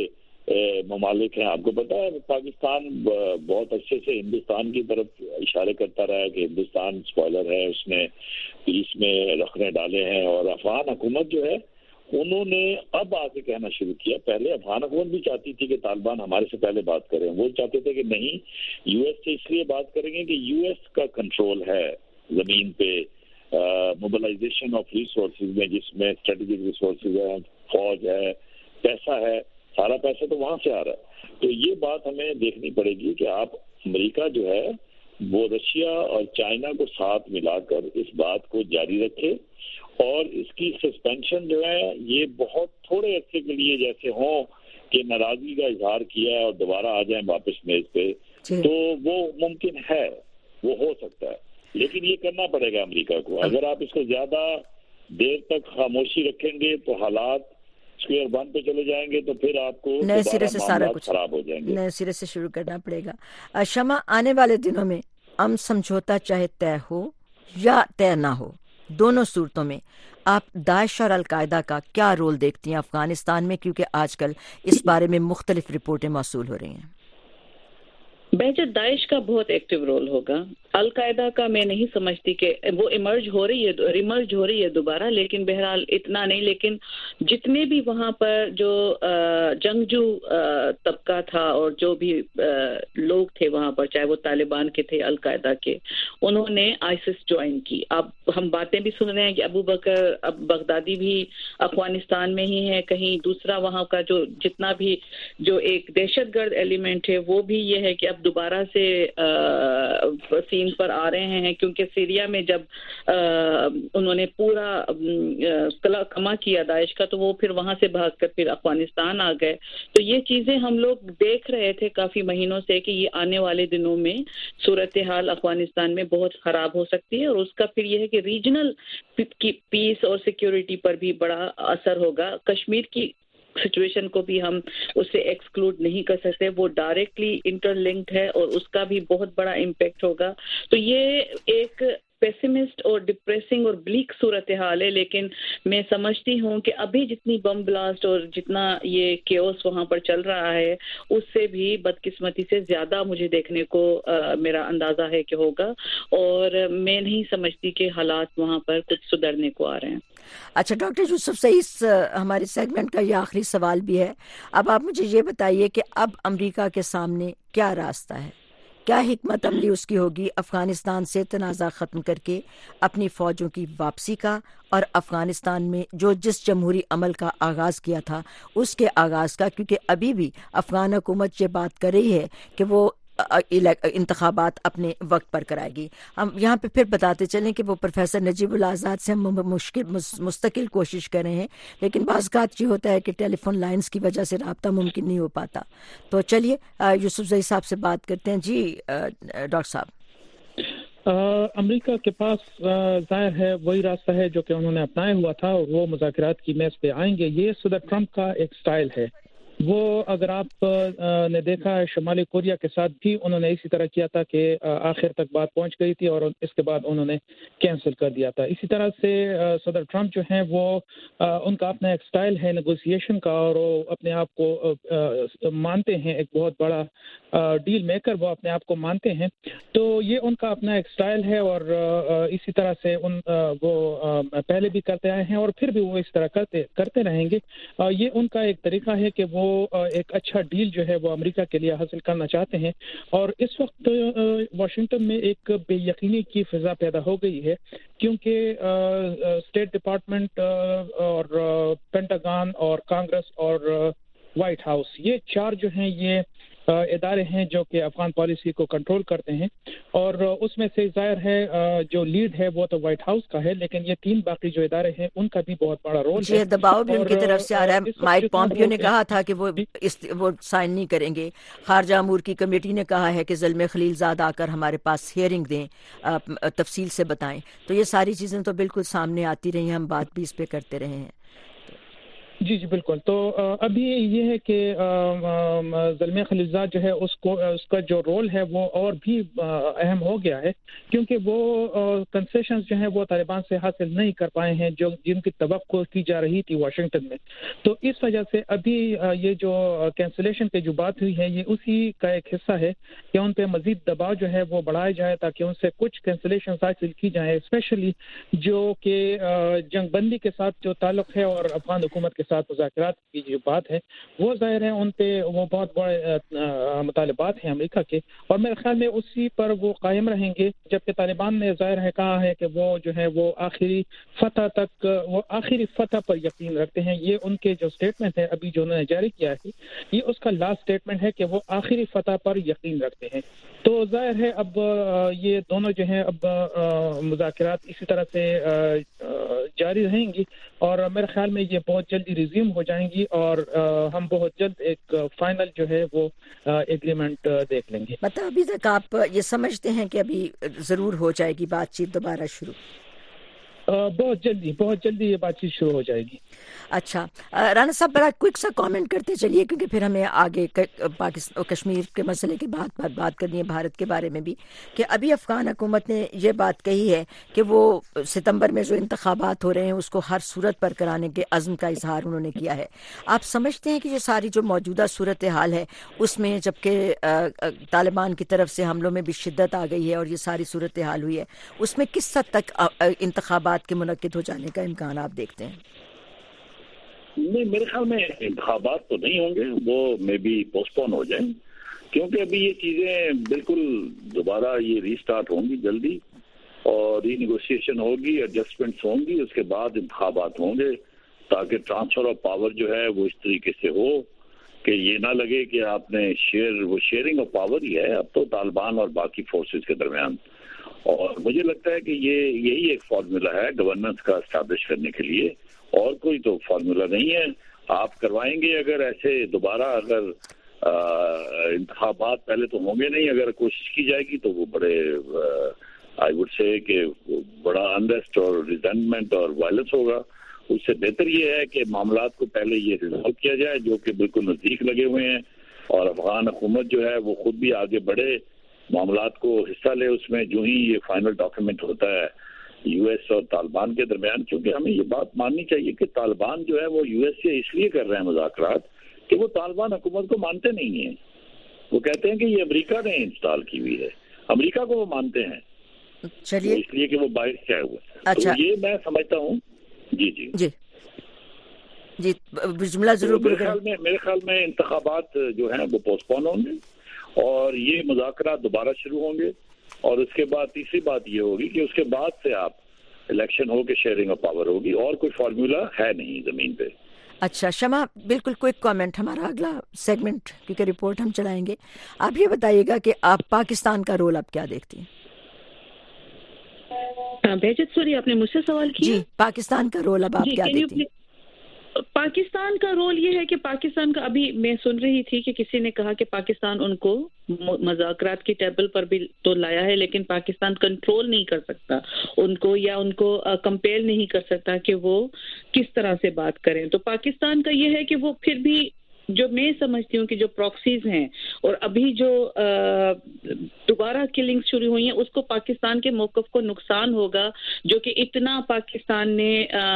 ممالک ہیں. آپ کو پتا ہے پاکستان بہت اچھے سے ہندوستان کی طرف اشارے کرتا رہا ہے کہ ہندوستان اسپوائلر ہے، اس نے پیس میں رکھنے ڈالے ہیں. اور افغان حکومت جو ہے انہوں نے اب آ کے کہنا شروع کیا. پہلے افغان حکومت بھی چاہتی تھی کہ طالبان ہمارے سے پہلے بات کریں، وہ چاہتے تھے کہ نہیں یو ایس سے اس لیے بات کریں گے کہ یو ایس کا کنٹرول ہے زمین پہ موبلائزیشن آف ریسورسز میں، جس میں اسٹریٹجک ریسورسز ہے، فوج ہے، پیسہ ہے، سارا پیسہ تو وہاں سے آ رہا ہے. تو یہ بات ہمیں دیکھنی پڑے گی کہ آپ امریکہ جو ہے وہ رشیا اور چائنا کو ساتھ ملا کر اس بات کو جاری رکھے اور اس کی سسپینشن جو ہے یہ بہت تھوڑے عرصے کے لیے جیسے ہوں کہ ناراضگی کا اظہار کیا ہے اور دوبارہ آ جائیں واپس میز پہ، تو وہ ممکن ہے، وہ ہو سکتا ہے. لیکن یہ کرنا پڑے گا امریکہ کو. اگر آپ اس کو زیادہ دیر تک خاموشی رکھیں گے تو حالات اسکوئر ون پہ چلے جائیں گے، تو پھر آپ کو نئے سرے سے سارا کچھ خراب ہو جائیں گے، نئے سرے سے شروع کرنا پڑے گا. شمع، آنے والے دنوں میں امن سمجھوتا چاہے طے ہو یا طے نہ ہو، دونوں صورتوں میں آپ داعش اور القاعدہ کا کیا رول دیکھتی ہیں افغانستان میں، کیونکہ آج کل اس بارے میں مختلف رپورٹیں موصول ہو رہی ہیں؟ بہجت، داعش کا بہت ایکٹیو رول ہوگا. القاعدہ کا میں نہیں سمجھتی کہ وہ ریمرج ہو رہی ہے دوبارہ، لیکن بہرحال اتنا نہیں. لیکن جتنے بھی وہاں پر جو جنگجو طبقہ تھا اور جو بھی لوگ تھے وہاں پر، چاہے وہ طالبان کے تھے، القاعدہ کے، انہوں نے آئسس جوائن کی. اب ہم باتیں بھی سن رہے ہیں کہ ابو بکر بغدادی بھی افغانستان میں ہی ہے، کہیں دوسرا وہاں کا جو جتنا بھی جو ایک دہشت گرد ایلیمنٹ ہے وہ بھی یہ ہے کہ اب دوبارہ سے سین پر آ رہے ہیں، کیونکہ سیریا میں جب انہوں نے پورا کما کیا داعش کا تو وہ پھر وہاں سے بھاگ کر پھر افغانستان آ گئے. تو یہ چیزیں ہم لوگ دیکھ رہے تھے کافی مہینوں سے کہ یہ آنے والے دنوں میں صورتحال افغانستان میں بہت خراب ہو سکتی ہے، اور اس کا پھر یہ ہے کہ ریجنل پیس اور سیکیورٹی پر بھی بڑا اثر ہوگا. کشمیر کی سچویشن کو بھی ہم اس سے ایکسکلوڈ نہیں کر سکتے، وہ ڈائریکٹلی انٹر لنکڈ ہے اور اس کا بھی بہت بڑا امپیکٹ ہوگا. تو یہ ایک پیسمسٹ اور ڈپریسنگ اور بلیک صورتحال ہے، لیکن میں سمجھتی ہوں کہ ابھی جتنی بم بلاسٹ اور جتنا یہ کیوس وہاں پر چل رہا ہے اس سے بھی بدقسمتی سے زیادہ مجھے دیکھنے کو میرا اندازہ ہے کہ ہوگا، اور میں نہیں سمجھتی کہ حالات وہاں پر کچھ سدھرنے کو آ رہے ہیں. اچھا ڈاکٹر یوسف سعید، ہمارے سیگمنٹ کا یہ آخری سوال بھی ہے. اب آپ مجھے یہ بتائیے کہ اب امریکہ کے سامنے کیا راستہ ہے، کیا حکمت عملی اس کی ہوگی افغانستان سے تنازع ختم کر کے اپنی فوجوں کی واپسی کا، اور افغانستان میں جس جمہوری عمل کا آغاز کیا تھا اس کے آغاز کا، کیونکہ ابھی بھی افغان حکومت یہ بات کر رہی ہے کہ وہ انتخابات اپنے وقت پر کرائے گی. ہم یہاں پہ پھر بتاتے چلیں کہ وہ پروفیسر نجیب اللہ آزاد سے ہم مستقل کوشش کر رہے ہیں، لیکن بعض اوقات یہ ہوتا ہے کہ ٹیلی فون لائنز کی وجہ سے رابطہ ممکن نہیں ہو پاتا. تو چلیے یوسف زئی صاحب سے بات کرتے ہیں. جی ڈاکٹر صاحب، امریکہ کے پاس ظاہر ہے وہی راستہ ہے جو کہ انہوں نے اپنایا ہوا تھا، وہ مذاکرات کی میز پہ آئیں گے. یہ صدر ٹرمپ کا ایک سٹائل ہے. وہ اگر آپ نے دیکھا ہے شمالی کوریا کے ساتھ بھی انہوں نے اسی طرح کیا تھا کہ آخر تک بات پہنچ گئی تھی اور اس کے بعد انہوں نے کینسل کر دیا تھا. اسی طرح سے صدر ٹرمپ جو ہیں وہ ان کا اپنا ایک سٹائل ہے نیگوسیشن کا، اور وہ اپنے آپ کو مانتے ہیں ایک بہت بڑا ڈیل میکر، وہ اپنے آپ کو مانتے ہیں. تو یہ ان کا اپنا ایک سٹائل ہے، اور اسی طرح سے وہ پہلے بھی کرتے آئے ہیں اور پھر بھی وہ اس طرح کرتے رہیں گے. یہ ان کا ایک طریقہ ہے کہ وہ ایک اچھا ڈیل جو ہے وہ امریکہ کے لیے حاصل کرنا چاہتے ہیں. اور اس وقت واشنگٹن میں ایک بے یقینی کی فضا پیدا ہو گئی ہے، کیونکہ اسٹیٹ ڈپارٹمنٹ اور پینٹاگان اور کانگریس اور وائٹ ہاؤس، یہ چار جو ہیں یہ ادارے ہیں جو کہ افغان پالیسی کو کنٹرول کرتے ہیں، اور اس میں سے ظاہر ہے جو لیڈ ہے وہ تو وائٹ ہاؤس کا ہے، لیکن یہ تین باقی جو ادارے ہیں ان کا بھی بہت بڑا رول ہے. دباؤ بھی ان کی طرف سے آ رہا ہے. مائک پومپیو نے کہا تھا کہ وہ سائن نہیں کریں گے. خارجہ امور کی کمیٹی نے کہا ہے کہ زلمے خلیل زاد آ کر ہمارے پاس ہیئرنگ دیں، تفصیل سے بتائیں. تو یہ ساری چیزیں تو بالکل سامنے آتی رہی ہیں، ہم بات بھی اس پہ کرتے رہے ہیں. جی بالکل. تو ابھی یہ ہے کہ زلمے خلیلزاد جو ہے اس کا جو رول ہے وہ اور بھی اہم ہو گیا ہے، کیونکہ وہ کنسیشنز جو ہیں وہ طالبان سے حاصل نہیں کر پائے ہیں جن کی توقع کی جا رہی تھی واشنگٹن میں. تو اس وجہ سے ابھی یہ جو کینسلیشن کی جو بات ہوئی ہے یہ اسی کا ایک حصہ ہے کہ ان پہ مزید دباؤ جو ہے وہ بڑھایا جائے تاکہ ان سے کچھ کینسلیشن حاصل کی جائیں، اسپیشلی جو کہ جنگ بندی کے ساتھ جو تعلق ہے اور افغان حکومت کے ساتھ مذاکرات کی جو بات ہے وہ ظاہر ہے ان پہ وہ بہت بڑے مطالبات ہیں امریکہ کے، اور میرے خیال میں اسی پر وہ قائم رہیں گے. جبکہ طالبان نے ظاہر ہے کہا ہے کہ وہ جو ہے وہ آخری فتح پر یقین رکھتے ہیں. یہ ان کے جو سٹیٹمنٹ ہے ابھی جو انہوں نے جاری کیا ہے یہ اس کا لاسٹ سٹیٹمنٹ ہے کہ وہ آخری فتح پر یقین رکھتے ہیں. تو ظاہر ہے اب یہ دونوں جو ہیں اب مذاکرات اسی طرح سے جاری رہیں گی، اور میرے خیال میں یہ بہت جلدی ریزیوم ہو جائیں گی، اور ہم بہت جلد ایک فائنل جو ہے وہ ایگریمنٹ دیکھ لیں گے. مطلب ابھی تک آپ یہ سمجھتے ہیں کہ ابھی ضرور ہو جائے گی بات چیت دوبارہ شروع؟ بہت جلدی یہ بات چیت شروع ہو جائے گی. اچھا رانا صاحب بڑا کوئک سا کامنٹ کرتے چلیے کیونکہ پھر ہمیں آگے کشمیر کے مسئلے کے بعد بات کرنی ہے بھارت کے بارے میں بھی کہ ابھی افغان حکومت نے یہ بات کہی ہے کہ وہ ستمبر میں جو انتخابات ہو رہے ہیں اس کو ہر صورت پر کرانے کے عزم کا اظہار انہوں نے کیا ہے. آپ سمجھتے ہیں کہ یہ ساری جو موجودہ صورتحال ہے اس میں جبکہ طالبان کی طرف سے حملوں میں بھی شدت آ گئی ہے اور یہ ساری صورتحال ہوئی ہے اس میں کس حد تک انتخابات کے منعقد ہو جانے کا امکان آپ دیکھتے ہیں؟ نہیں، میرے خیال میں انتخابات تو نہیں ہوں گے، وہ میں بھی پوسٹ پون ہو جائیں کیونکہ ابھی یہ چیزیں بالکل دوبارہ یہ ری سٹارٹ ہوں گی جلدی اور ری نیگوسیشن ہوگی، ایڈجسٹمنٹس ہوں گی، اس کے بعد انتخابات ہوں گے تاکہ ٹرانسفر آف پاور جو ہے وہ اس طریقے سے ہو کہ یہ نہ لگے کہ آپ نے وہ شیئرنگ آف پاور ہی ہے اب تو طالبان اور باقی فورسز کے درمیان. اور مجھے لگتا ہے کہ یہی ایک فارمولا ہے گورننس کا اسٹیبلش کرنے کے لیے، اور کوئی تو فارمولا نہیں ہے. آپ کروائیں گے اگر ایسے دوبارہ اگر انتخابات پہلے تو ہوں گے نہیں، اگر کوشش کی جائے گی تو وہ بڑے آئی وڈ سے کہ بڑا انریسٹ اور ریزنٹمنٹ اور وائلنس ہوگا. اس سے بہتر یہ ہے کہ معاملات کو پہلے یہ ریزالو کیا جائے جو کہ بالکل نزدیک لگے ہوئے ہیں، اور افغان حکومت جو ہے وہ خود بھی آگے بڑھے، معاملات کو حصہ لے اس میں جو ہی یہ فائنل ڈاکیومنٹ ہوتا ہے یو ایس اور طالبان کے درمیان. کیونکہ ہمیں یہ بات ماننی چاہیے کہ طالبان جو ہے وہ یو ایس سے اس لیے کر رہے ہیں مذاکرات کہ وہ طالبان حکومت کو مانتے نہیں ہیں. وہ کہتے ہیں کہ یہ امریکہ نے انسٹال کی ہوئی ہے، امریکہ کو وہ مانتے ہیں چلیے اس لیے کہ وہ باعث کیا ہوا. اچھا تو یہ میں سمجھتا ہوں. جی جی جی جی جملہ ضرور. میرے خیال میں انتخابات جو ہیں وہ پوسٹ پون ہوں گے اور یہ مذاکرات دوبارہ شروع ہوں گے، اور اس کے بعد تیسری بات یہ ہوگی کہ اس کے بعد سے آپ الیکشن ہو کے شیئرنگ آف پاور ہوگی، اور کوئی فارمولا ہے نہیں زمین پہ. اچھا شمع بالکل کوئک کامنٹ ہمارا اگلا سیگمنٹ کیونکہ رپورٹ ہم چلائیں گے. آپ یہ بتائیے گا کہ آپ پاکستان کا رول اب کیا دیکھتی ہیں؟ بہجت سوری آپ نے مجھ سے سوال کیا؟ جی پاکستان کا رول اب آپ کیا دیکھتی ہیں؟ پاکستان کا رول یہ ہے کہ پاکستان کا ابھی میں سن رہی تھی کہ کسی نے کہا کہ پاکستان ان کو مذاکرات کی ٹیبل پر بھی تو لایا ہے لیکن پاکستان کنٹرول نہیں کر سکتا ان کو، یا ان کو کمپیل نہیں کر سکتا کہ وہ کس طرح سے بات کریں. تو پاکستان کا یہ ہے کہ وہ پھر بھی جو میں سمجھتی ہوں کہ جو پراکسیز ہیں اور ابھی جو دوبارہ کلنگ شروع ہوئی ہیں اس کو پاکستان کے موقف کو نقصان ہوگا، جو کہ اتنا پاکستان نے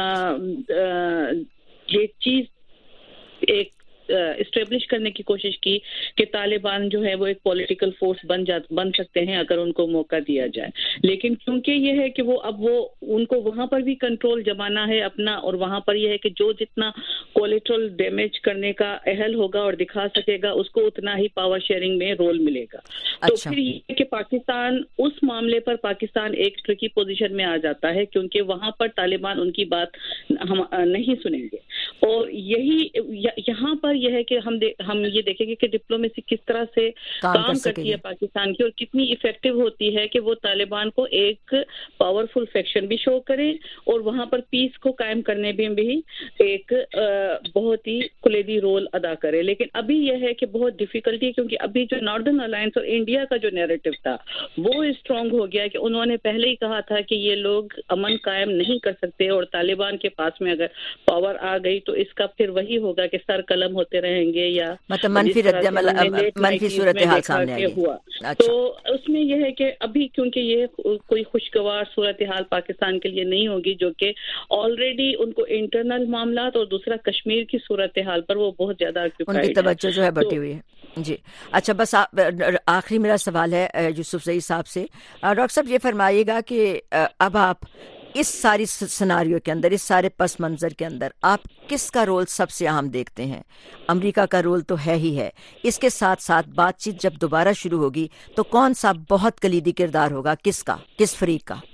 یہ چیز ایک اسٹیبلش کرنے کی کوشش کی کہ طالبان جو ہے وہ ایک پولیٹیکل فورس بن سکتے ہیں اگر ان کو موقع دیا جائے. لیکن کیونکہ یہ ہے کہ وہ اب ان کو وہاں پر بھی کنٹرول جمانا ہے اپنا، اور وہاں پر یہ ہے کہ جو جتنا کولیٹرل ڈیمیج کرنے کا اہل ہوگا اور دکھا سکے گا اس کو اتنا ہی پاور شیئرنگ میں رول ملے گا. تو پھر یہ ہے کہ پاکستان اس معاملے پر پاکستان ایک ٹرکی پوزیشن میں آ جاتا ہے کیونکہ وہاں پر طالبان ان کی بات نہیں سنیں گے. اور یہاں پر یہ ہے کہ ہم یہ دیکھیں گے کہ ڈپلومیسی کس طرح سے کام کرتی ہے پاکستان کی اور کتنی افیکٹو ہوتی ہے کہ وہ طالبان کو ایک پاورفل فیکشن بھی شو کرے اور وہاں پر پیس کو قائم کرنے میں بھی ایک بہت ہی کلیدی رول ادا کرے. لیکن ابھی یہ ہے کہ بہت ڈیفیکلٹی ہے کیونکہ ابھی جو ناردرن الائنس اور انڈیا کا جو نیریٹو تھا وہ اسٹرانگ ہو گیا کہ انہوں نے پہلے ہی کہا تھا کہ یہ لوگ امن قائم نہیں کر سکتے اور طالبان کے پاس میں اگر پاور آ گئی تو اس کا پھر وہی ہوگا کہ سر قلم ہوتے رہیں گے یا مطلب منفی صورتحال سامنے آئی ہوا. تو اس میں یہ ہے کہ ابھی کیونکہ یہ کوئی خوشگوار صورتحال پاکستان کے لیے نہیں ہوگی جو کہ آلریڈی ان کو انٹرنل معاملات اور دوسرا کشمیر کی صورتحال پر وہ بہت زیادہ ان کی توجہ جو ہے بٹی ہوئی ہے. جی اچھا بس آخری میرا سوال ہے یوسف زئی صاحب سے. ڈاکٹر صاحب یہ فرمائیے گا کہ اب آپ اس ساری سناریو کے اندر، اس سارے پس منظر کے اندر آپ کس کا رول سب سے اہم دیکھتے ہیں؟ امریکہ کا رول تو ہے ہی ہے، اس کے ساتھ ساتھ بات چیت جب دوبارہ شروع ہوگی تو کون سا بہت کلیدی کردار ہوگا؟ کس فریق کا؟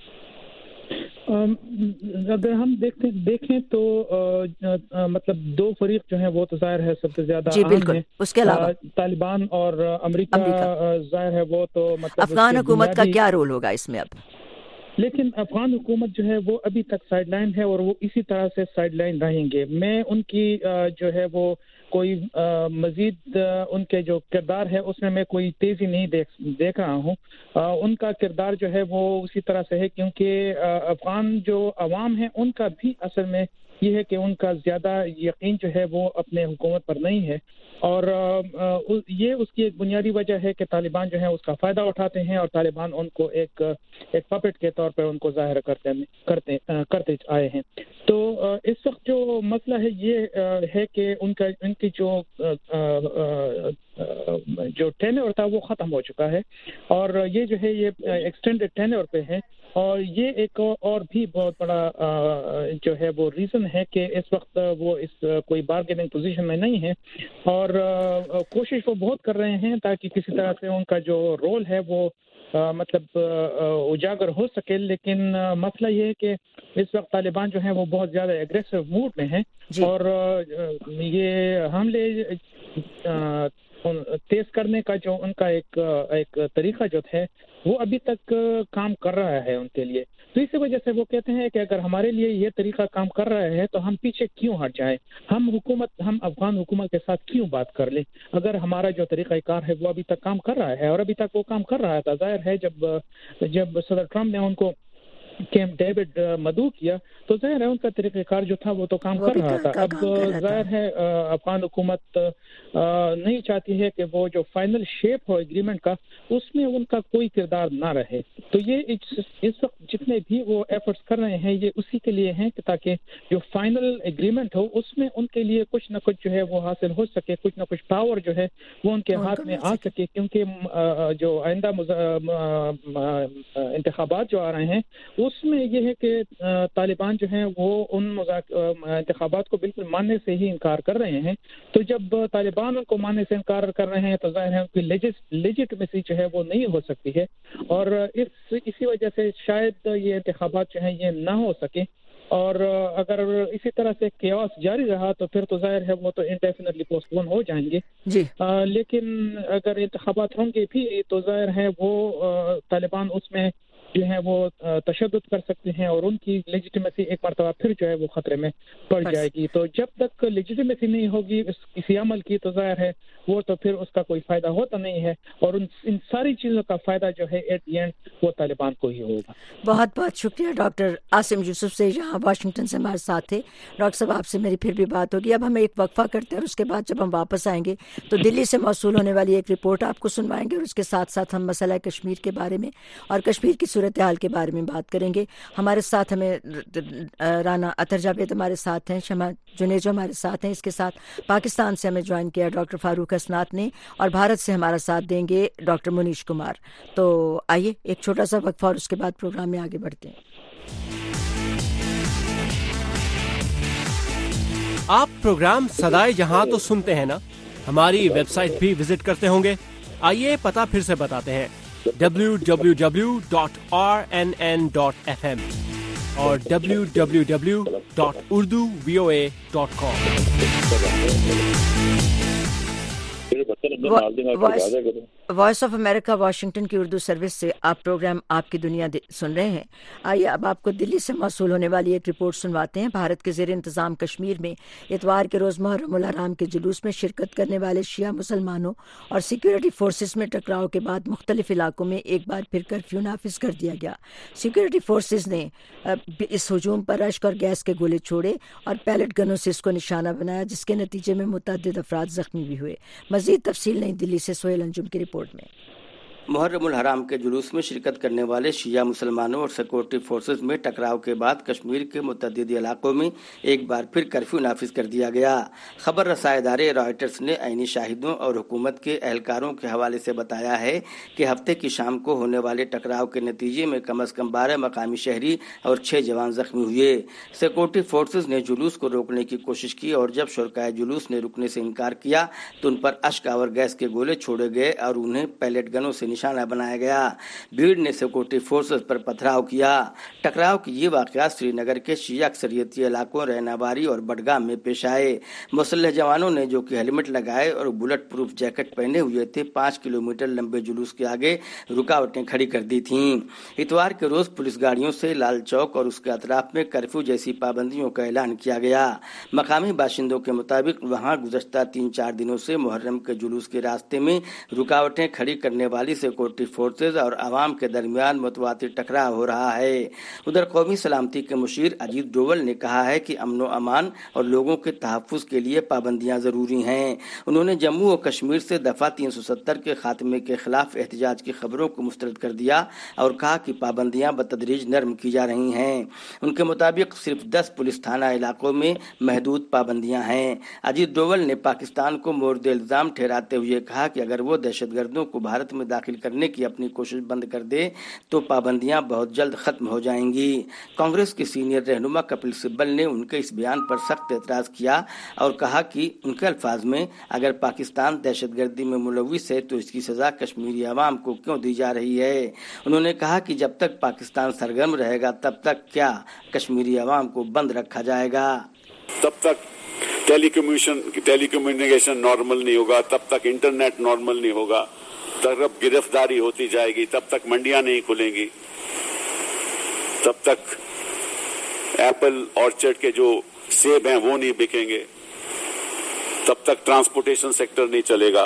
اگر ہم دیکھیں تو مطلب دو فریق جو ہیں وہ تو ظاہر ہے سب سے زیادہ جی بالکل، اس کے علاوہ طالبان اور امریکہ ظاہر ہے وہ تو مطلب افغان حکومت کا کیا رول ہوگا اس میں؟ اب لیکن افغان حکومت جو ہے وہ ابھی تک سائیڈ لائن ہے اور وہ اسی طرح سے سائیڈ لائن رہیں گے. میں ان کی جو ہے وہ کوئی مزید ان کے جو کردار ہے اس میں کوئی تیزی نہیں دیکھ رہا ہوں. ان کا کردار جو ہے وہ اسی طرح سے ہے کیونکہ افغان جو عوام ہے ان کا بھی اصل میں یہ ہے کہ ان کا زیادہ یقین جو ہے وہ اپنے حکومت پر نہیں ہے اور یہ اس کی ایک بنیادی وجہ ہے کہ طالبان جو ہے اس کا فائدہ اٹھاتے ہیں اور طالبان ان کو ایک پپٹ کے طور پر ان کو ظاہر کرتے آئے ہیں. تو اس وقت جو مسئلہ ہے یہ ہے کہ ان کی جو ٹینور تھا وہ ختم ہو چکا ہے اور یہ جو ہے یہ ایکسٹینڈڈ ٹینور پہ ہے اور یہ ایک اور بھی بہت بڑا جو ہے وہ ریزن ہے کہ اس وقت وہ اس کوئی بارگیننگ پوزیشن میں نہیں ہے اور کوشش وہ بہت کر رہے ہیں تاکہ کسی طرح سے ان کا جو رول ہے وہ مطلب اجاگر ہو سکے. لیکن مسئلہ یہ ہے کہ اس وقت طالبان جو ہیں وہ بہت زیادہ ایگریسو موڈ میں ہیں اور یہ حملے تیز کرنے کا جو ان کا ایک طریقہ جو ہے وہ ابھی تک کام کر رہا ہے ان کے لیے. تو اسی وجہ سے وہ کہتے ہیں کہ اگر ہمارے لیے یہ طریقہ کام کر رہا ہے تو ہم پیچھے کیوں ہٹ جائیں, ہم افغان حکومت کے ساتھ کیوں بات کر لیں اگر ہمارا جو طریقہ کار ہے وہ ابھی تک کام کر رہا ہے. اور ابھی تک وہ کام کر رہا تھا. ظاہر ہے جب صدر ٹرمپ نے ان کو کیمپ ڈیوڈ مدعو کیا تو ظاہر ہے ان کا طریقہ کار جو تھا وہ تو کام کر رہا تھا. اب ظاہر ہے افغان حکومت نہیں چاہتی ہے کہ وہ جو فائنل شیپ ہو ایگریمنٹ کا اس میں ان کا کوئی کردار نہ رہے. تو یہ اس وقت جتنے بھی وہ ایفرٹس کر رہے ہیں یہ اسی کے لیے ہیں کہ تاکہ جو فائنل ایگریمنٹ ہو اس میں ان کے لیے کچھ نہ کچھ جو ہے وہ حاصل ہو سکے, کچھ نہ کچھ پاور جو ہے وہ ان کے ہاتھ میں آ سکے. کیونکہ جو آئندہ انتخابات جو آ رہے ہیں اس میں یہ ہے کہ طالبان جو ہیں وہ ان انتخابات کو بالکل ماننے سے ہی انکار کر رہے ہیں. تو جب طالبان ان کو ماننے سے انکار کر رہے ہیں تو ظاہر ہے ان کی لیجٹمیسی جو ہے وہ نہیں ہو سکتی ہے اور اسی وجہ سے شاید یہ انتخابات جو ہیں یہ نہ ہو سکے. اور اگر اسی طرح سے کیوس جاری رہا تو پھر تو ظاہر ہے وہ تو انڈیفینٹلی پوسٹ پون ہو جائیں گے. لیکن اگر انتخابات ہوں گے بھی تو ظاہر ہے وہ طالبان اس میں جو ہے وہ تشدد کر سکتے ہیں اور ان کی لیجیٹیمیسی ایک مرتبہ پھر جو ہے وہ خطرے میں پڑ جائے گی. تو جب تک لیجیٹیمیسی نہیں ہوگی کسی عمل کی تو ظاہر ہے وہ تو پھر اس کا کوئی فائدہ ہوتا نہیں ہے اور ان ساری چیزوں کا فائدہ جو ہے ایٹ دی اینڈ وہ طالبان کو ہی ہوگا. بہت بہت شکریہ ڈاکٹر عاصم یوسف سے یہاں واشنگٹن سے ہمارے ساتھ تھے. ڈاکٹر صاحب آپ سے میری پھر بھی بات ہوگی. اب ہم ایک وقفہ کرتے ہیں اور اس کے بعد جب ہم واپس آئیں گے تو دلی سے موصول ہونے والی ایک رپورٹ آپ کو سنوائیں گے اور اس کے ساتھ ساتھ ہم مسئلہ کشمیر کے بارے میں اور کشمیر کی صورتحال کے بارے میں بات کریں گے. ہمارے ساتھ ہمیں رانا اطہر جاوید ہمارے ساتھ ہیں, شمع جنید جو ہمارے ساتھ ہیں. اس کے ساتھ پاکستان سے ہمیں جوائن کیا ڈاکٹر فاروق حسنات نے اور بھارت سے ہمارا ساتھ دیں گے ڈاکٹر منیش کمار. تو آئیے ایک چھوٹا سا وقفہ اور اس کے بعد پروگرام میں آگے بڑھتے ہیں. آپ پروگرام صدائے جہاں تو سنتے ہیں نا, ہماری ویب سائٹ بھی وزٹ کرتے ہوں گے. آئیے پتہ پھر سے بتاتے ہیں www.rnn.fm اور www.urduvoa.com. Voice of America Washington کی اردو سروس سے آپ پروگرام آپ کی دنیا سن رہے ہیں. آئیے اب آپ کو دلی سے موصول ہونے والی ایک رپورٹ سنواتے ہیں. بھارت کے زیر انتظام کشمیر میں اتوار کے روز محرم الحرام کے جلوس میں شرکت کرنے والے شیعہ مسلمانوں اور سیکورٹی فورسز میں ٹکراؤ کے بعد مختلف علاقوں میں ایک بار پھر کرفیو نافذ کر دیا گیا. سیکورٹی فورسز نے اس ہجوم پر اشک اور گیس کے گولے چھوڑے اور پیلٹ گنوں سے اس کو نشانہ بنایا, جس کے نتیجے میں متعدد افراد زخمی بھی ہوئے. مزید تفصیل نئی دلی سے سہیل انجم کی رپورٹ میں. محرم الحرام کے جلوس میں شرکت کرنے والے شیعہ مسلمانوں اور سیکورٹی فورسز میں ٹکراؤ کے بعد کشمیر کے متعدد علاقوں میں ایک بار پھر کرفیو نافذ کر دیا گیا. خبر رساں ادارے رائٹرز نے عینی شاہدوں اور حکومت کے اہلکاروں کے حوالے سے بتایا ہے کہ ہفتے کی شام کو ہونے والے ٹکراؤ کے نتیجے میں کم از کم 12 مقامی شہری اور 6 جوان زخمی ہوئے. سیکورٹی فورسز نے جلوس کو روکنے کی کوشش کی اور جب شرکائے جلوس نے رکنے سے انکار کیا تو ان پر اشک اور گیس کے گولے چھوڑے گئے اور انہیں پیلٹ گنوں سے निशाना बनाया गया। भीड़ ने सिक्योरिटी फोर्सेस पर पथराव किया। टकराव के ये वाकयात श्रीनगर के शिया अक्सरियती इलाकों रहनाबारी और बडगाम में पेश आए। मुसल्लह जवानों ने, जो कि हेलमेट लगाए और बुलेट प्रूफ जैकेट पहने हुए थे, 5 किलोमीटर लंबे जुलूस के आगे रुकावटें खड़ी कर दी थीं। इतवार के रोज पुलिस गाड़ियों से लाल चौक और उसके अतराफ में कर्फ्यू जैसी पाबंदियों का ऐलान किया गया। मकामी बाशिंदों के मुताबिक वहां गुज़श्ता 3-4 दिनों से मुहर्रम के जुलूस के रास्ते में रुकावटें खड़ी करने वाली सिक्योरिटी फोर्सेज और आवाम के दरमियान मुतवातिर टकराव हो रहा है। उधर कौमी सलामती के मुशीर अजीत डोवल ने कहा है कि अमन व अमान और लोगों के तहफ़्फ़ुज़ के लिए पाबंदियां ज़रूरी हैं। उन्होंने जम्मू और कश्मीर से दफ़ा 370 के खात्मे के खिलाफ एहतजाज की खबरों को मुस्तरद कर दिया और कहा कि पाबंदियां बतदरीज नरम की जा रही हैं। उनके मुताबिक सिर्फ 10 पुलिस थाना इलाकों में महदूद पाबंदियां हैं। अजीत डोवल ने पाकिस्तान को मोर्द इल्ज़ाम ठहराते हुए कहा कि अगर वो दहशतगर्दों को भारत में दाखिल करने की अपनी कोशिश बंद कर दे तो पाबंदियां बहुत जल्द खत्म हो जाएंगी। कांग्रेस के सीनियर रहनुमा कपिल सिब्बल ने उनके इस बयान पर सख्त एतराज किया और कहा कि उनके अल्फाज में, अगर पाकिस्तान दहशतगर्दी में मुलव्विस है तो इसकी सजा कश्मीरी अवाम को क्यों दी जा रही है। उन्होंने कहा कि जब तक पाकिस्तान सरगर्म रहेगा तब तक क्या कश्मीरी अवाम को बंद रखा जाएगा। तब तक टेलीकम्युनिकेशन नॉर्मल नहीं होगा, तब तक इंटरनेट नॉर्मल नहीं होगा, तब गिरफ्तारी होती जाएगी, तब तक मंडियां नहीं खुलेंगी, तब तक एप्पल ऑर्चर्ड के जो सेब हैं वो नहीं बिकेंगे, तब तक ट्रांसपोर्टेशन सेक्टर नहीं चलेगा।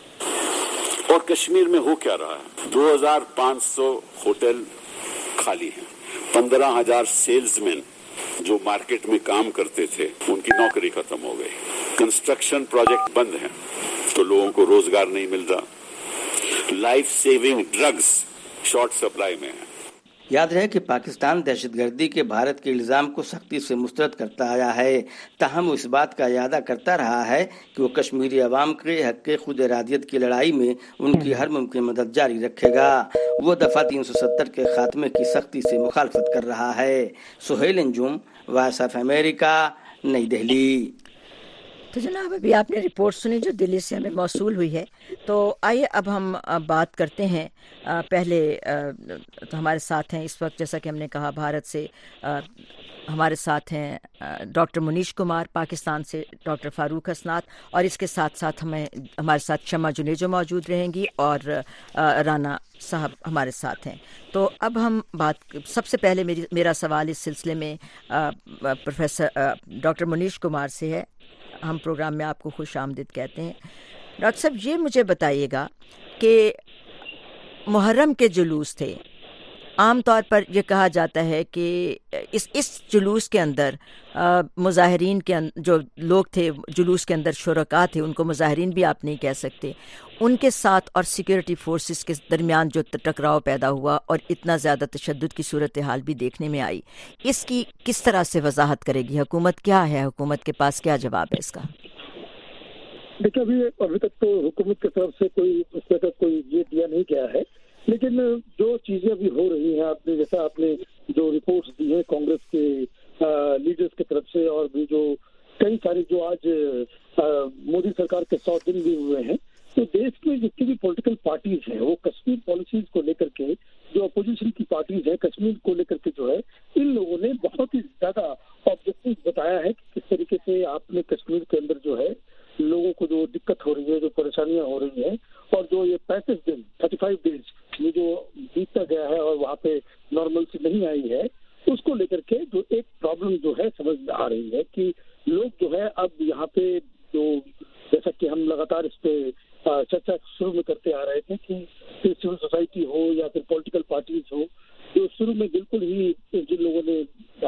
और कश्मीर में हो क्या रहा है? 2500 होटल खाली हैं, 15,000 सेल्समैन जो मार्केट में काम करते थे उनकी नौकरी खत्म हो गई, कंस्ट्रक्शन प्रोजेक्ट बंद हैं तो लोगों को रोजगार नहीं मिलता, life saving drugs short supply में है। याद रहे कि पाकिस्तान दहशतगर्दी के भारत के इल्ज़ाम को सख्ती से मुस्तरद करता आया है, ताहम वो इस बात का इरादा करता रहा है कि वो कश्मीरी अवाम के हक़ के खुद इरादियत की लड़ाई में उनकी हर मुमकिन मदद जारी रखेगा। वो दफ़ा 370 के खात्मे की सख्ती से मुखालफत कर रहा है। Suhail Anjum, voice of America, Nai Delhi. तो जनाब, अभी आपने रिपोर्ट सुनी जो दिल्ली से हमें मौसूल हुई है। तो आइए अब हम बात करते हैं। पहले तो हमारे साथ हैं इस वक्त, जैसा कि हमने कहा, भारत से हमारे साथ हैं डॉक्टर मुनीश कुमार, पाकिस्तान से डॉक्टर फारूक हसनात, और इसके साथ साथ हमारे साथ शमा जुनेजो मौजूद रहेंगी और राना साहब हमारे साथ हैं। तो अब हम सबसे पहले मेरा सवाल इस सिलसिले में प्रोफेसर डॉक्टर मुनीश कुमार से है। हम प्रोग्राम में आपको खुश आमदीद कहते हैं। डॉक्टर साहब, ये मुझे बताइएगा कि मुहर्रम के जुलूस थे, आम तौर पर यह कहा जाता है कि इस जुलूस के अंदर मुजाहिरीन के जो लोग थे जुलूस के अंदर, शुरका थे, उनको मुजाहिरीन भी आप नहीं कह सकते, उनके साथ और सिक्योरिटी फोर्सेस के दरमियान जो टकराव पैदा हुआ और इतना ज़्यादा तशद्दुद की सूरत हाल भी देखने में आई, इसकी किस तरह से वजाहत करेगी हुकूमत? क्या है हुकूमत के पास, क्या जवाब है इसका? देखिए, अभी तक तो हुकूमत की तरफ से कोई ये दिया नहीं गया है, लेकिन जो चीजें अभी हो रही हैं, आपने जो रिपोर्ट्स दी है कांग्रेस के लीडर्स की तरफ से, और भी जो कई सारी जो आज मोदी सरकार के 100 दिन भी हुए हैं, तो देश में जितनी भी पॉलिटिकल पार्टीज हैं वो कश्मीर पॉलिसीज को लेकर के, जो अपोजिशन की पार्टीज है कश्मीर को लेकर के जो है, इन लोगों ने बहुत ही ज्यादा ऑब्जेक्टिव बताया है कि किस तरीके से आपने कश्मीर के अंदर जो है लोगों को जो दिक्कत हो रही है, जो परेशानियां हो रही हैं, और जो ये 35 दिन 35 डेज ये जो बीतता गया है और वहाँ पे नॉर्मलसी नहीं आई है, उसको लेकर के जो एक प्रॉब्लम जो है समझ में आ रही है कि लोग जो है अब यहाँ पे जो, जैसा कि हम लगातार इस पे चर्चा शुरू में करते आ रहे थे कि सिविल सोसाइटी हो या फिर पॉलिटिकल पार्टीज हो, जो शुरू में बिल्कुल ही जिन लोगों ने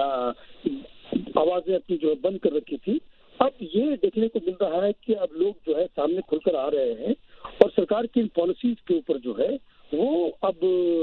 आवाजें अपनी जो है बंद कर रखी थी, अब ये देखने को मिल रहा है कि अब लोग जो है सामने खुलकर आ रहे हैं और सरकार की इन पॉलिसीज के ऊपर जो है वो अब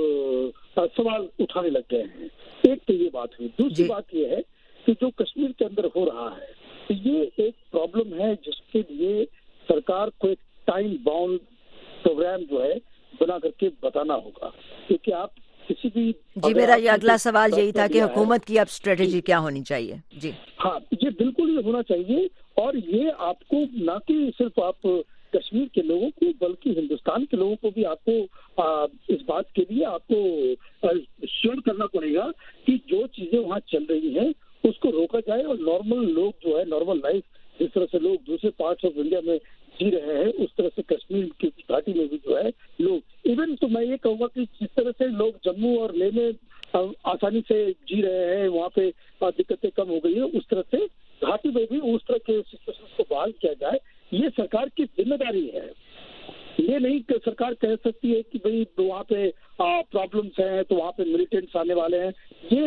सवाल उठाने लग गए हैं। एक तो ये बात हुई। दूसरी बात ये है कि जो कश्मीर के अंदर हो रहा है, तो ये एक प्रॉब्लम है जिसके लिए सरकार को एक टाइम बाउंड प्रोग्राम जो है बना करके बताना होगा, क्योंकि आप किसी भी मेरा ये अगला सवाल यही था कि हुकूमत की अब स्ट्रेटेजी क्या होनी चाहिए? जी हाँ, ये बिल्कुल ये होना चाहिए, और ये आपको ना कि सिर्फ आप कश्मीर के लोगों को बल्कि हिंदुस्तान के लोगों को भी आपको اس بات کے لیے آپ کو شیور کرنا پڑے گا کہ جو چیزیں وہاں چل رہی ہیں اس کو روکا جائے اور نارمل لوگ جو ہے نارمل لائف جس طرح سے لوگ دوسرے پارٹس آف انڈیا میں جی رہے ہیں اس طرح سے کشمیر کی گھاٹی میں بھی جو ہے لوگ ایون تو میں یہ کہوں گا کہ جس طرح سے لوگ جموں اور لیہ میں آسانی سے جی رہے ہیں وہاں پہ دقتیں کم ہو گئی ہیں اس طرح سے گھاٹی میں بھی اس طرح کے سچویشن کو بحال کیا جائے. یہ سرکار کی ذمہ داری ہے. یہ نہیں کہ سرکار کہہ سکتی ہے کہ بھئی وہاں پہ پرابلمس ہیں تو وہاں پہ ملیٹنٹس آنے والے ہیں.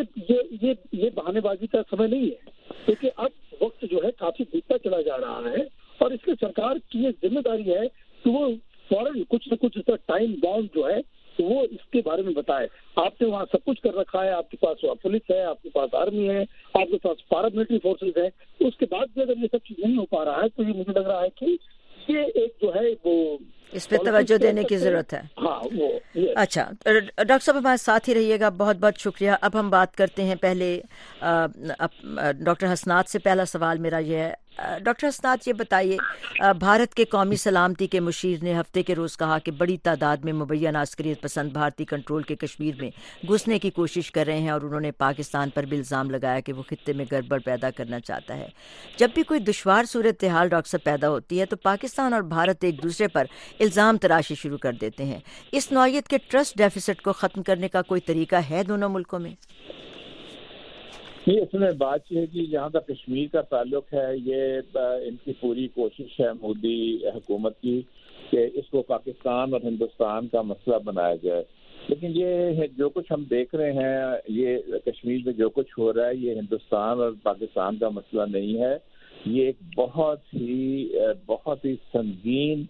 یہ بہانے بازی کا سمے نہیں ہے کیونکہ اب وقت جو ہے کافی بیتتا چلا جا رہا ہے اور اس لیے سرکار کی یہ ذمہ داری ہے کہ وہ فوراً کچھ نہ کچھ ٹائم باؤنڈ جو ہے وہ اس کے بارے میں بتائے. آپ نے وہاں سب کچھ کر رکھا ہے, آپ کے پاس پولیس ہے, آپ کے پاس آرمی ہے, آپ کے پاس پیراملٹری فورسز ہے, اس کے بعد بھی اگر یہ سب چیز نہیں ہو پا رہا ہے تو یہ مجھے لگ رہا ہے کہ یہ ایک جو ہے وہ اس پہ توجہ دینے کی ضرورت ہے. ہاں وہ اچھا ڈاکٹر صاحب ہمارے ساتھ ہی رہیے گا, بہت بہت شکریہ. اب ہم بات کرتے ہیں پہلے ڈاکٹر حسنات سے. پہلا سوال میرا یہ ہے ڈاکٹر حسنات, یہ بتائیے بھارت کے قومی سلامتی کے مشیر نے ہفتے کے روز کہا کہ بڑی تعداد میں مبینہ عسکریت پسند بھارتی کنٹرول کے کشمیر میں گھسنے کی کوشش کر رہے ہیں اور انہوں نے پاکستان پر بھی الزام لگایا کہ وہ خطے میں گڑبڑ پیدا کرنا چاہتا ہے. جب بھی کوئی دشوار صورتحال ڈاکٹر صاحب پیدا ہوتی ہے تو پاکستان اور بھارت ایک دوسرے پر الزام تراشی شروع کر دیتے ہیں. اس نوعیت کے ٹرسٹ ڈیفیسٹ کو ختم کرنے کا کوئی طریقہ ہے دونوں ملکوں میں؟ نہیں, اس میں بات یہ ہے کہ جہاں تک کشمیر کا تعلق ہے یہ ان کی پوری کوشش ہے مودی حکومت کی کہ اس کو پاکستان اور ہندوستان کا مسئلہ بنایا جائے. لیکن یہ جو کچھ ہم دیکھ رہے ہیں, یہ کشمیر میں جو کچھ ہو رہا ہے یہ ہندوستان اور پاکستان کا مسئلہ نہیں ہے. یہ ایک بہت ہی سنگین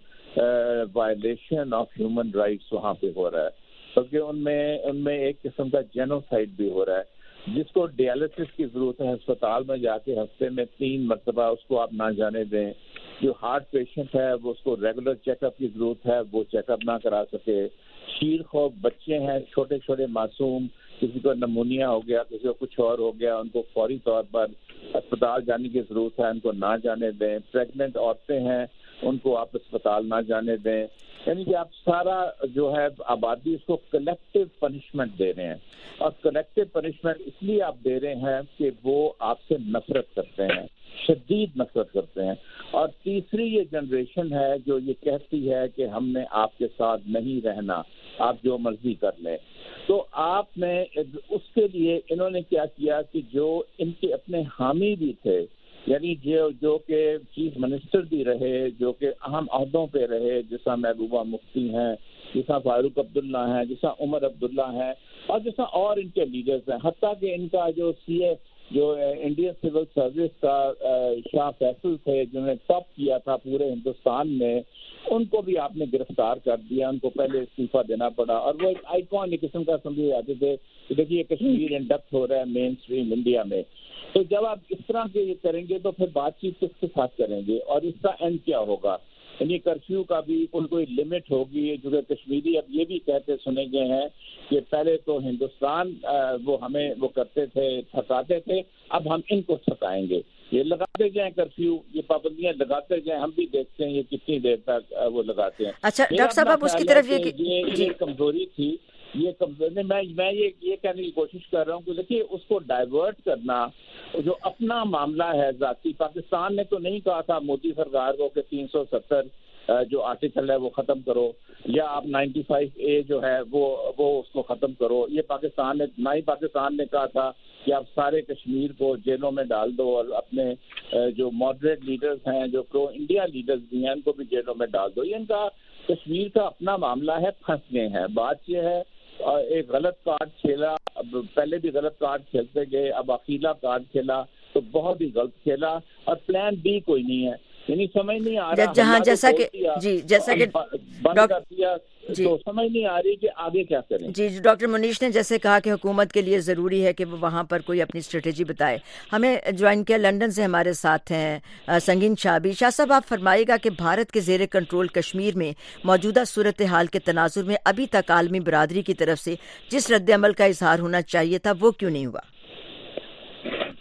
وائلیشن آف ہیومن رائٹس وہاں پہ ہو رہا ہے, کیونکہ ان میں ایک قسم کا جینوسائڈ بھی ہو رہا ہے. جس کو ڈیالسس کی ضرورت ہے ہسپتال میں جا کے ہفتے میں 3 مرتبہ اس کو آپ نہ جانے دیں. جو ہارٹ پیشنٹ ہے وہ اس کو ریگولر چیک اپ کی ضرورت ہے, وہ چیک اپ نہ کرا سکے. شیر خوف بچے ہیں چھوٹے چھوٹے معصوم, کسی کو نمونیا ہو گیا, کسی کو کچھ اور ہو گیا, ان کو فوری طور پر اسپتال جانے کی ضرورت ہے, ان کو نہ جانے دیں. پریگننٹ عورتیں ہیں ان کو آپ اسپتال نہ جانے دیں. یعنی کہ آپ سارا جو ہے آبادی اس کو کلیکٹیو پنشمنٹ دے رہے ہیں, اور کلیکٹیو پنشمنٹ اس لیے آپ دے رہے ہیں کہ وہ آپ سے نفرت کرتے ہیں, شدید نفرت کرتے ہیں. اور تیسری یہ جنریشن ہے جو یہ کہتی ہے کہ ہم نے آپ کے ساتھ نہیں رہنا, آپ جو مرضی کر لیں. تو آپ نے اس کے لیے انہوں نے کیا کیا کہ جو ان کے اپنے حامی بھی تھے, یعنی جو کہ چیف منسٹر بھی رہے, جو کہ اہم عہدوں پہ رہے, جیسا محبوبہ مفتی ہیں, جیسا فاروق عبداللہ ہیں, جیسا عمر عبداللہ ہیں, اور جیسا اور ان کے لیڈرز ہیں. حتیٰ کہ ان کا جو جو انڈین سول سروس کا شاہ فیصل تھے جنہوں نے ٹاپ کیا تھا پورے ہندوستان میں, ان کو بھی آپ نے گرفتار کر دیا. ان کو پہلے استعفیٰ دینا پڑا, اور وہ ایک آئیکن قسم کا سمجھے جاتے تھے کہ دیکھیے کشمیر انڈکٹ ہو رہا ہے مین اسٹریم انڈیا میں. تو جب آپ اس طرح کے یہ کریں گے تو پھر بات چیت کس کے ساتھ کریں گے, اور اس کا اینڈ کیا ہوگا؟ یعنی کرفیو کا بھی کوئی لمٹ ہوگی. جو کہ کشمیری اب یہ بھی کہتے سنے گئے ہیں کہ پہلے تو ہندوستان وہ ہمیں وہ کرتے تھے, تھکاتے تھے, اب ہم ان کو تھکائیں گے. یہ لگاتے جائیں کرفیو, یہ پابندیاں لگاتے جائیں, ہم بھی دیکھتے ہیں یہ کتنی دیر تک وہ لگاتے ہیں. اچھا ڈاکٹر صاحب آپ اس کی طرف یہ کمزوری تھی, یہ کمزوری میں یہ کہنے کی کوشش کر رہا ہوں کہ دیکھیے اس کو ڈائیورٹ کرنا جو اپنا معاملہ ہے ذاتی. پاکستان نے تو نہیں کہا تھا مودی سرکار کو کہ 370 جو آرٹیکل ہے وہ ختم کرو, یا آپ 95A جو ہے وہ اس کو ختم کرو. یہ پاکستان نے نہ ہی پاکستان نے کہا تھا کہ آپ سارے کشمیر کو جیلوں میں ڈال دو, اور اپنے جو ماڈریٹ لیڈرز ہیں, جو پرو انڈیا لیڈرز بھی ہیں, ان کو بھی جیلوں میں ڈال دو. یہ ان کا کشمیر کا اپنا معاملہ ہے, پھنس گئے ہیں. بات یہ ہے ایک غلط کارڈ کھیلا, پہلے بھی غلط کارڈ کھیلتے گئے, اب اخیلا کارڈ کھیلا تو بہت ہی غلط کھیلا, اور پلان بی کوئی نہیں ہے. یعنی سمجھ نہیں آ رہا, جیسا کہ بند کر دیا تو سمجھ نہیں آ رہی کہ آگے کیا کریں. جی ڈاکٹر منیش نے جیسے کہا کہ حکومت کے لیے ضروری ہے کہ وہ وہاں پر کوئی اپنی اسٹریٹجی بتائے. ہمیں جوائن کیا لنڈن سے ہمارے ساتھ ہیں سنگین شاہ بھی. شاہ صاحب آپ فرمائے گا کہ بھارت کے زیر کنٹرول کشمیر میں موجودہ صورتحال کے تناظر میں ابھی تک عالمی برادری کی طرف سے جس رد عمل کا اظہار ہونا چاہیے تھا وہ کیوں نہیں ہوا؟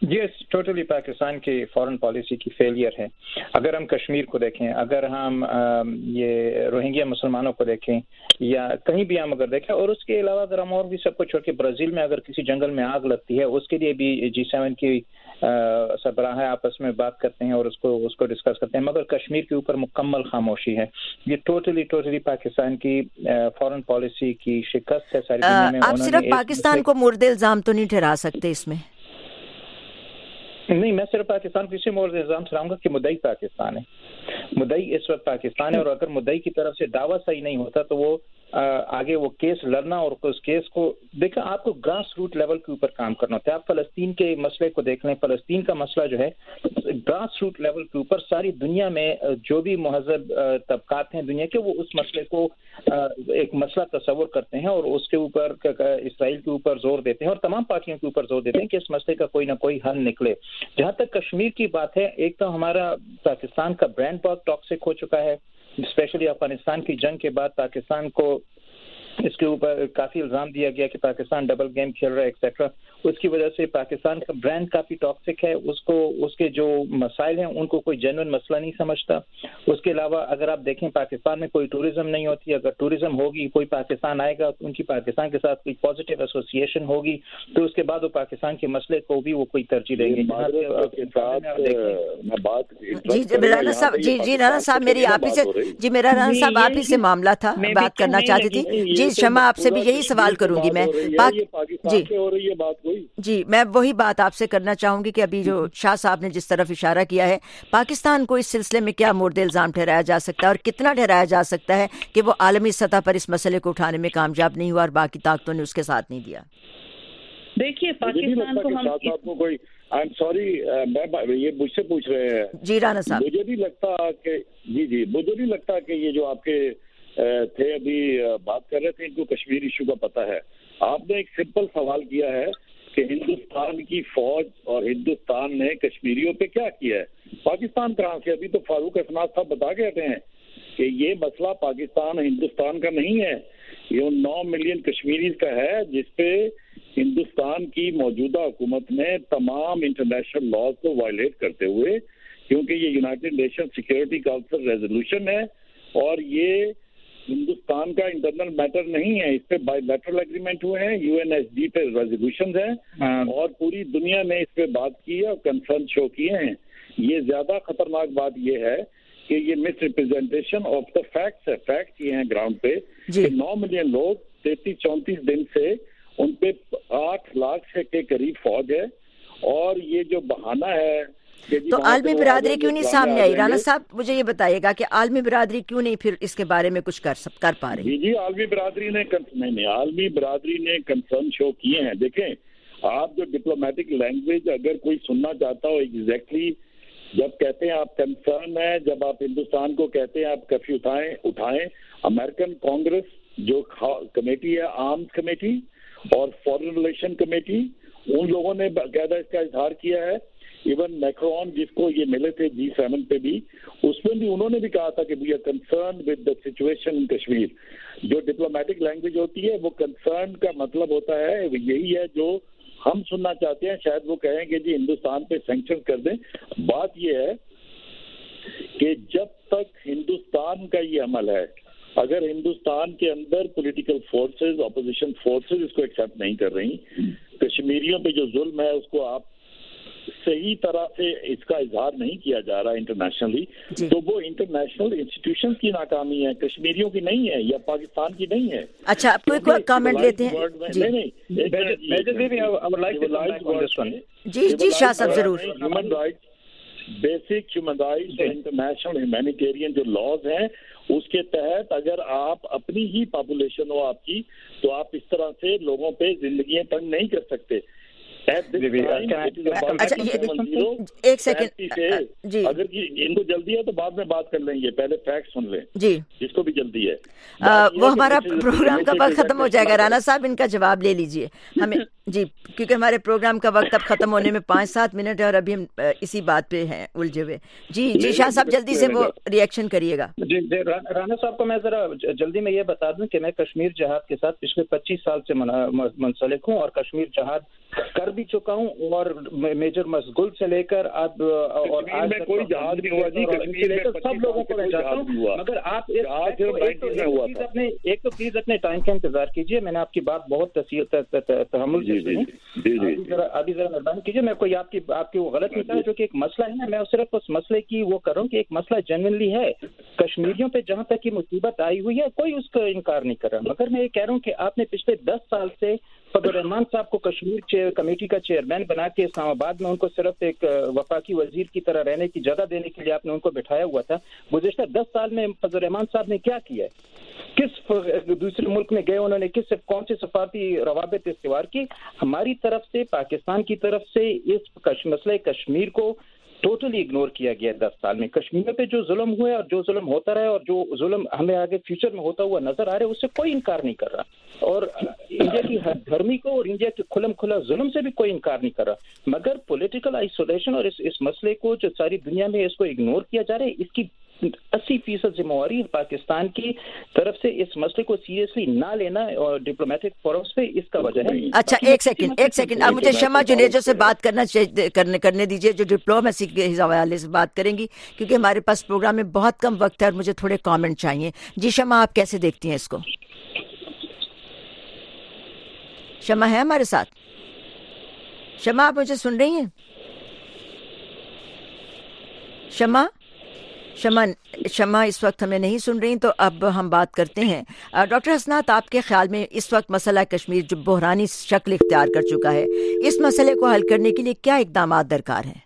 جی ٹوٹلی پاکستان کی فارن پالیسی کی فیلئر ہے. اگر ہم کشمیر کو دیکھیں، اگر ہم یہ روہنگیا مسلمانوں کو دیکھیں، یا کہیں بھی ہم اگر دیکھیں، اور اس کے علاوہ اگر ہم اور بھی سب کو چھوڑ کے برازیل میں اگر کسی جنگل میں آگ لگتی ہے اس کے لیے بھی G7 کی سربراہ آپس میں بات کرتے ہیں اور اس کو ڈسکس کرتے ہیں، مگر کشمیر کے اوپر مکمل خاموشی ہے. یہ ٹوٹلی پاکستان کی فارن پالیسی کی شکست ہے ساری دنیا میں. آپ صرف پاکستان کو مورد الزام تو نہیں ٹھہرا سکتے اس میں؟ نہیں، میں صرف پاکستان کو اسی مورد الزام ٹھہراؤں گا کہ مدعی پاکستان ہے. مدعی اس وقت پاکستان ہے، اور اگر مدعی کی طرف سے دعویٰ صحیح نہیں ہوتا تو وہ آگے وہ کیس لڑنا، اور اس کیس کو دیکھیں، آپ کو گراس روٹ لیول کے اوپر کام کرنا ہوتا ہے. آپ فلسطین کے مسئلے کو دیکھ لیں، فلسطین کا مسئلہ جو ہے گراس روٹ لیول کے اوپر ساری دنیا میں جو بھی مہذب طبقات ہیں دنیا کے، وہ اس مسئلے کو ایک مسئلہ تصور کرتے ہیں اور اس کے اوپر اسرائیل کے اوپر زور دیتے ہیں اور تمام پارٹیوں کے اوپر زور دیتے ہیں کہ اس مسئلے کا کوئی نہ کوئی حل نکلے. جہاں تک کشمیر کی بات ہے، ایک تو ہمارا پاکستان کا برانڈ بہت ٹاکسک ہو چکا ہے، اسپیشلی افغانستان کی جنگ کے بعد پاکستان کو اس کے اوپر کافی الزام دیا گیا کہ پاکستان ڈبل گیم کھیل رہا ہے ایکسیٹرا. اس کی وجہ سے پاکستان کا برانڈ کافی ٹاکسک ہے. اس کے جو مسائل ہیں ان کو کوئی جینوئن مسئلہ نہیں سمجھتا. اس کے علاوہ اگر آپ دیکھیں پاکستان میں کوئی ٹورزم نہیں ہوتی، اگر ٹورزم ہوگی، کوئی پاکستان آئے گا تو ان کی پاکستان کے ساتھ کوئی پازیٹیو ایسوسیشن ہوگی تو اس کے بعد وہ پاکستان کے مسئلے کو بھی وہ کوئی ترجیح دیں گے. جی رانا صاحب، میری آپ ہی سے میرا رانا صاحب آپ ہی سے معاملہ تھا، میں بات کرنا چاہتی تھی. جی شمع، آپ سے بھی یہی سوال کروں گی میں. جی میں وہی بات آپ سے کرنا چاہوں گی کہ ابھی جو شاہ صاحب نے جس طرف اشارہ کیا ہے، پاکستان کو اس سلسلے میں کیا مورد الزام ٹھہرایا جا سکتا ہے اور کتنا ٹھہرایا جا سکتا ہے کہ وہ عالمی سطح پر اس مسئلے کو اٹھانے میں کامیاب نہیں ہوا اور باقی طاقتوں نے اس کے ساتھ نہیں دیا؟ دیکھیے پاکستان کو یہ مجھ سے پوچھ رہے ہیں. جی رانا صاحب، مجھے نہیں لگتا کہ یہ جو آپ کے تھے ابھی بات کر رہے تھے ان کو کشمیر ایشو کا پتہ ہے. آپ نے ایک سمپل سوال کیا ہے کہ ہندوستان کی فوج اور ہندوستان نے کشمیریوں پہ کیا کیا ہے. پاکستان کہاں سے؟ ابھی تو فاروق اسناد صاحب بتا کے ہٹے ہیں کہ یہ مسئلہ پاکستان ہندوستان کا نہیں ہے، یہ 9 ملین کشمیریز کا ہے، جس پہ ہندوستان کی موجودہ حکومت نے تمام انٹرنیشنل لاز کو وائلیٹ کرتے ہوئے، کیونکہ یہ United Nation Security Council resolution ہے اور یہ ہندوستان کا انٹرنل میٹر نہیں ہے، اس پہ بائی لیٹرل ایگریمنٹ ہوئے ہیں، UNSG پہ ریزولوشنز ہیں اور پوری دنیا نے اس پہ بات کی ہے اور کنسرن شو کیے ہیں. یہ زیادہ خطرناک بات یہ ہے کہ یہ misrepresentation of the facts ہے. فیکٹس یہ ہیں گراؤنڈ پہ کہ 9 ملین لوگ 33-34 دن سے ان پہ 8 لاکھ کے قریب فوج ہے، اور یہ جو بہانہ ہے تو عالمی برادری کیوں نہیں سامنے آئی؟ رانا صاحب مجھے یہ بتائیے گا کہ عالمی برادری کیوں نہیں پھر اس کے بارے میں کچھ کر پا رہی؟ جی عالمی برادری نے عالمی برادری نے کنسرن شو کیے ہیں. دیکھیں آپ جو ڈپلومیٹک لینگویج اگر کوئی سننا چاہتا ہو ایگزیکٹلی جب کہتے ہیں آپ کنسرن ہے، جب آپ ہندوستان کو کہتے ہیں آپ کرفیو اٹھائیں، امریکن کانگریس جو کمیٹی ہے آرمز کمیٹی اور فارن ریلیشن کمیٹی، ان لوگوں نے باقاعدہ اس کا اظہار کیا ہے. ایون میکرون جس کو یہ ملے تھے G7 پہ بھی، اس میں بھی انہوں نے بھی کہا تھا کہ we are concern with the situation in Kashmir. جو ڈپلومیٹک لینگویج ہوتی ہے وہ کنسرن کا مطلب ہوتا ہے یہی ہے جو ہم سننا چاہتے ہیں. شاید وہ کہیں کہ جی ہندوستان پہ سینکشن کر دیں. بات یہ ہے کہ جب تک ہندوستان کا یہ عمل ہے، اگر ہندوستان کے اندر پولیٹیکل فورسز، اپوزیشن فورسز اس کو ایکسیپٹ نہیں کر رہی، کشمیریوں پہ جو ظلم ہے اس کو آپ صحیح طرح سے اس کا اظہار نہیں کیا جا رہا انٹرنیشنلی، تو وہ انٹرنیشنل انسٹیٹیوشنز کی ناکامی ہے، کشمیریوں کی نہیں ہے یا پاکستان کی نہیں ہے. اچھا کوئی کامنٹ لیتے ہیں؟ جی شاہ صاحب ضرور. Human rights, basic human rights اور انٹرنیشنل ہیومینیٹیرین جو لاز ہیں اس کے تحت اگر آپ اپنی ہی پاپولیشن ہو آپ کی، تو آپ اس طرح سے لوگوں پہ زندگیاں تنگ نہیں کر سکتے. ایک سیکنڈ جی، اگر ان کو جلدی ہے تو بعد میں بات کر لیں گے، پہلے فیکٹ سن لیں جی، جس کو بھی جلدی ہے. وہ ہمارا پروگرام کا وقت ختم ہو جائے گا. رانا صاحب ان کا جواب لے لیجئے ہمیں جی، کیونکہ ہمارے پروگرام کا وقت اب ختم ہونے میں 5-7 منٹ ہے اور ابھی ہم اسی بات پہ ہیں الجھے ہوئے. جی شاہ صاحب جلدی سے وہ ریئیکشن کریے گا. جی رانا صاحب کو میں ذرا جلدی میں یہ بتا دوں کہ میں کشمیر جہاد کے ساتھ پچھلے 25 سال سے منسلک ہوں اور کشمیر جہاد کر بھی چکا ہوں اور میجر مسگل سے لے کر اب اور آج میں کوئی جہاد نہیں ہوا جی، کشمیر میں سب لوگوں کو میں چاہتا ہوں، مگر آپ ایک تو پلیز اپنے ٹائم کا انتظار کیجیے. میں نے آپ کی بات بہت تحمل سے سنی، ابھی ذرا مہربانی کیجیے. میں کوئی آپ کی وہ غلط نہیں ہے جو کہ ایک مسئلہ ہے نا، میں صرف اس مسئلے کی وہ کر رہا ہوں کہ ایک مسئلہ جنوینلی ہے کشمیریوں پہ. جہاں تک یہ مصیبت آئی ہوئی ہے کوئی اس کا انکار نہیں کر رہا، مگر میں یہ کہہ رہا ہوں کہ آپ نے پچھلے 10 سال سے فضل الرحمان صاحب کو کشمیر کمیٹی کا چیئرمین بنا کے اسلام آباد میں ان کو صرف ایک وفاقی وزیر کی طرح رہنے کی جگہ دینے کے لیے آپ نے ان کو بٹھایا ہوا تھا. گزشتہ 10 سال میں فضل الرحمان صاحب نے کیا کیا ہے؟ کس دوسرے ملک میں گئے انہوں نے کون سی سفارتی روابط استوار کی؟ ہماری طرف سے، پاکستان کی طرف سے اس مسئلہ کشمیر کو ٹوٹلی اگنور کیا گیا. 10 سال میں کشمیر پہ جو ظلم ہوئے اور جو ظلم ہوتا رہا اور جو ظلم ہمیں آگے فیوچر میں ہوتا ہوا نظر آ رہا ہے اس سے کوئی انکار نہیں کر رہا، اور انڈیا کی ہر دھرمی کو اور انڈیا کے کھلم کھلا ظلم سے بھی کوئی انکار نہیں کر رہا. مگر پولیٹیکل آئسولیشن اور اس مسئلے کو جو ساری دنیا میں اس کو اگنور کیا جا رہا ہے، اس کی 80% ذمہ داری پاکستان کی طرف سے اس مسئلے کو سیریسلی نہ لینا اور ڈپلومیٹک فورمز پہ اس کا وجہ ہے. اچھا ایک سیکنڈ اب مجھے شمع جنیجو سے بات کرنے دیجیے جو ڈپلومیسی کے حوالے سے بات کریں گی، کیونکہ ہمارے پاس پروگرام میں بہت کم وقت ہے اور مجھے تھوڑے کامنٹ چاہیے. جی شمع، آپ کیسے دیکھتی ہیں اس کو؟ شمع ہے ہمارے ساتھ؟ شمع آپ مجھے سن رہی ہیں؟ شمع اس وقت ہمیں نہیں سن رہی، تو اب ہم بات کرتے ہیں. ڈاکٹر حسنات، آپ کے خیال میں اس وقت مسئلہ کشمیر جو بحرانی شکل اختیار کر چکا ہے، اس مسئلے کو حل کرنے کے لیے کیا اقدامات درکار ہیں؟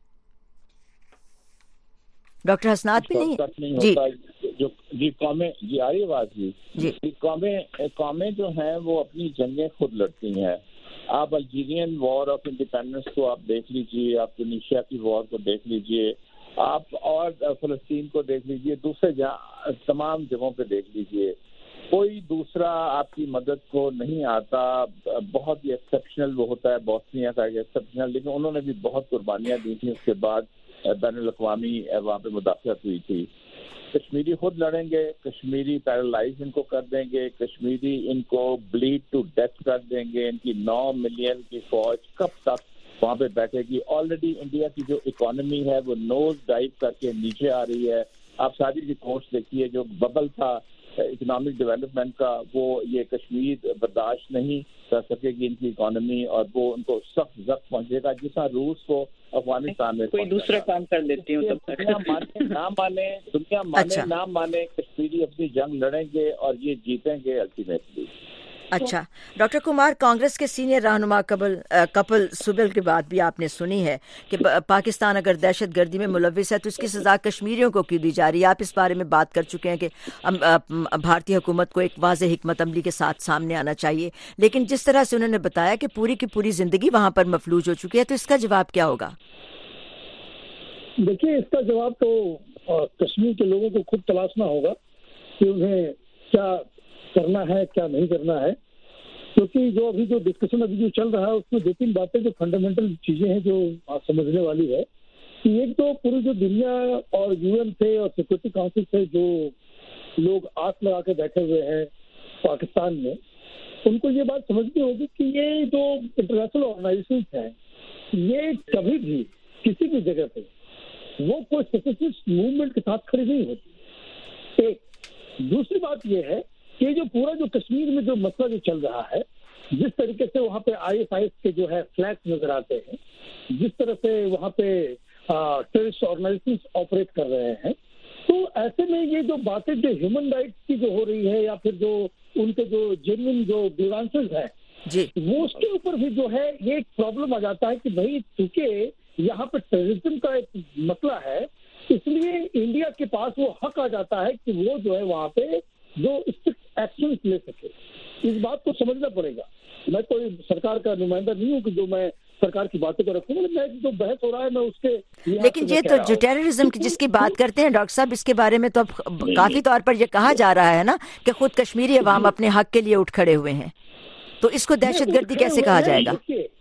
ڈاکٹر حسنات بھی نہیں جی قومیں جی آ رہی آواز جی قومیں جو ہیں وہ اپنی جنگیں خود لڑتی ہیں. آپ الجیرین وار آف انڈیپینڈنس کو آپ دیکھ لیجیے، آپ ٹونیشیا کی وار کو دیکھ لیجیے، آپ اور فلسطین کو دیکھ لیجیے، دوسرے تمام جگہوں پہ دیکھ لیجیے، کوئی دوسرا آپ کی مدد کو نہیں آتا. بہت ہی ایکسیپشنل وہ ہوتا ہے بوسنیا کا ایکسیپشنل، لیکن انہوں نے بھی بہت قربانیاں دی تھیں. اس کے بعد بین الاقوامی وہاں پہ مداخلت ہوئی تھی. کشمیری خود لڑیں گے، کشمیری پیرالائز ان کو کر دیں گے، کشمیری ان کو بلیڈ ٹو ڈیتھ کر دیں گے. ان کی 9 ملین کی فوج کب تک وہاں پہ بیٹھے گی؟ آلریڈی انڈیا کی جو اکانومی ہے وہ نوز ڈائیو کر کے نیچے آ رہی ہے. آپ ساری رپورٹس دیکھیے، جو ببل تھا اکنامک ڈیولپمنٹ کا وہ یہ کشمیر برداشت نہیں کر سکے گی ان کی اکانومی، اور وہ ان کو سخت زخم پہنچے گا جس طرح روس کو افغانستان میں. کوئی دوسرا کام کر لیتی ہوں تب تک. دنیا مانے نہ مانے، کشمیری اپنی جنگ لڑیں گے اور یہ جیتیں گے الٹیمیٹلی. اچھا ڈاکٹر کمار، کانگریس کے سینئر رہنما کپل سبل کی بات بھی آپ نے سنی ہے کہ پاکستان اگر دہشت گردی میں ملوث ہے تو اس کی سزا کشمیریوں کو کیوں دی جا رہی ہے؟ آپ اس بارے میں بات کر چکے ہیں کہ بھارتی حکومت کو ایک واضح حکمت عملی کے ساتھ سامنے آنا چاہیے، لیکن جس طرح سے انہوں نے بتایا کہ پوری کی پوری زندگی وہاں پر مفلوج ہو چکی ہے، تو اس کا جواب کیا ہوگا؟ دیکھیے، اس کا جواب تو کشمیر کے لوگوں کو خود تلاشنا ہوگا کہ انہیں کیا کرنا ہے کیا نہیں کرنا ہے، کیونکہ جو ڈسکشن ابھی جو چل رہا ہے اس میں 2-3 باتیں جو فنڈامنٹل چیزیں ہیں جو سمجھنے والی ہے. کہ ایک تو پوری جو دنیا اور UN سے اور سیکورٹی کاؤنسل سے جو لوگ آنکھ لگا کے بیٹھے ہوئے ہیں پاکستان میں، ان کو یہ بات سمجھنی ہوگی کہ یہ جو انٹرنیشنل آرگنائزیشنز ہیں یہ کبھی بھی کسی بھی جگہ پہ وہ کوئی اسپیسیفک موومنٹ کے ساتھ کھڑی نہیں ہوتی. ایک دوسری بات یہ ہے کہ جو پورا جو کشمیر میں جو مسئلہ جو چل رہا ہے، جس طریقے سے وہاں پہ ISIS کے جو ہے فلیگز نظر آتے ہیں، جس طرح سے وہاں پہ ٹیررسٹ آرگنائزیشنز آپریٹ کر رہے ہیں، تو ایسے میں یہ جو باتیں جو ہیومن رائٹس کی جو ہو رہی ہے یا پھر جو ان کے جو جینوئن جو گریوانسز ہیں وہ اس کے اوپر بھی جو ہے یہ ایک پرابلم آ جاتا ہے کہ بھائی چونکہ یہاں پہ ٹیررزم کا ایک مسئلہ ہے، اس لیے انڈیا کے پاس وہ حق آ جاتا ہے کہ وہ جو ہے وہاں پہ جو اسٹرکٹ ایکشنز لے سکے. اس بات کو سمجھنا پڑے گا. میں کوئی سرکار کا نمائندہ نہیں ہوں کہ جو میں سرکار کی باتیں کر رکھوں، میں جو بحث ہو رہا ہے میں اس کے. لیکن یہ تو جو ٹیررزم کی جس کی بات کرتے ہیں ڈاکٹر صاحب، اس کے بارے میں تو اب کافی طور پر یہ کہا جا رہا ہے نا کہ خود کشمیری عوام اپنے حق کے لیے اٹھ کھڑے ہوئے ہیں، تو اس کو دہشت گردی کیسے کہا جائے گا؟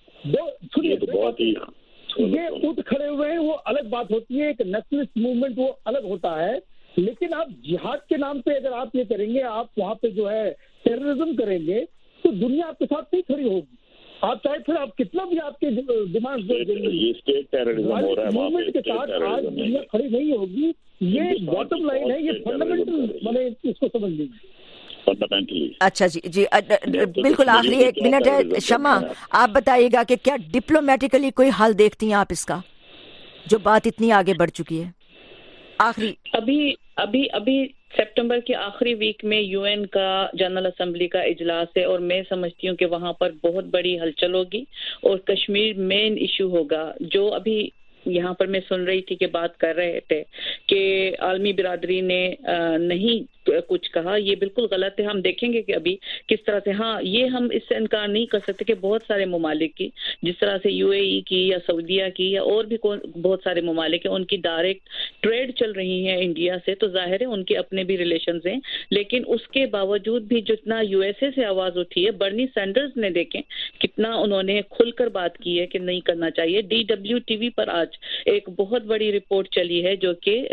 یہ اٹھ کھڑے ہوئے ہیں وہ الگ بات ہوتی ہے، ایک نیشنلسٹ موومنٹ وہ الگ ہوتا ہے، لیکن آپ جہاد کے نام پہ اگر آپ یہ کریں گے، آپ وہاں پہ جو ہے ٹیررزم کریں گے تو دنیا آپ کے ساتھ نہیں کھڑی ہوگی. آپ چاہے پھر آپ کتنا بھی آپ کے ڈیمانڈ یہ اسٹیٹ ٹیررزم ہو رہا ہے، موومنٹ کے ساتھ آج دنیا کھڑی نہیں ہوگی. یہ باٹم لائن ہے، یہ فنڈامنٹل میں اس کو سمجھ لیجیے. اچھا جی بالکل آخری 1 منٹ ہے. شمع آپ بتائیے گا کہ کیا ڈپلومیٹیکلی کوئی حل دیکھتی ہیں آپ اس کا، جو بات اتنی آگے بڑھ چکی ہے؟ آخری ابھی سپٹمبر کے آخری ویک میں یو این کا جنرل اسمبلی کا اجلاس ہے، اور میں سمجھتی ہوں کہ وہاں پر بہت بڑی ہلچل ہوگی اور کشمیر مین ایشو ہوگا. جو ابھی یہاں پر میں سن رہی تھی کہ بات کر رہے تھے کہ عالمی برادری نے نہیں کچھ کہا، یہ بالکل غلط ہے. ہم دیکھیں گے کہ ابھی کس طرح سے، ہاں یہ ہم اس سے انکار نہیں کر سکتے کہ بہت سارے ممالک کی، جس طرح سے یو اے ای کی یا سعودیہ کی یا اور بھی بہت سارے ممالک ہیں، ان کی ڈائریکٹ ٹریڈ چل رہی ہیں انڈیا سے، تو ظاہر ہے ان کے اپنے بھی ریلیشنز ہیں. لیکن اس کے باوجود بھی جتنا یو ایس اے سے آواز اٹھی ہے، برنی سینڈرز نے دیکھیں کتنا انہوں نے کھل کر بات کی ہے کہ نہیں کرنا چاہیے. DWTV پر آج ایک بہت بڑی رپورٹ چلی ہے جو کہ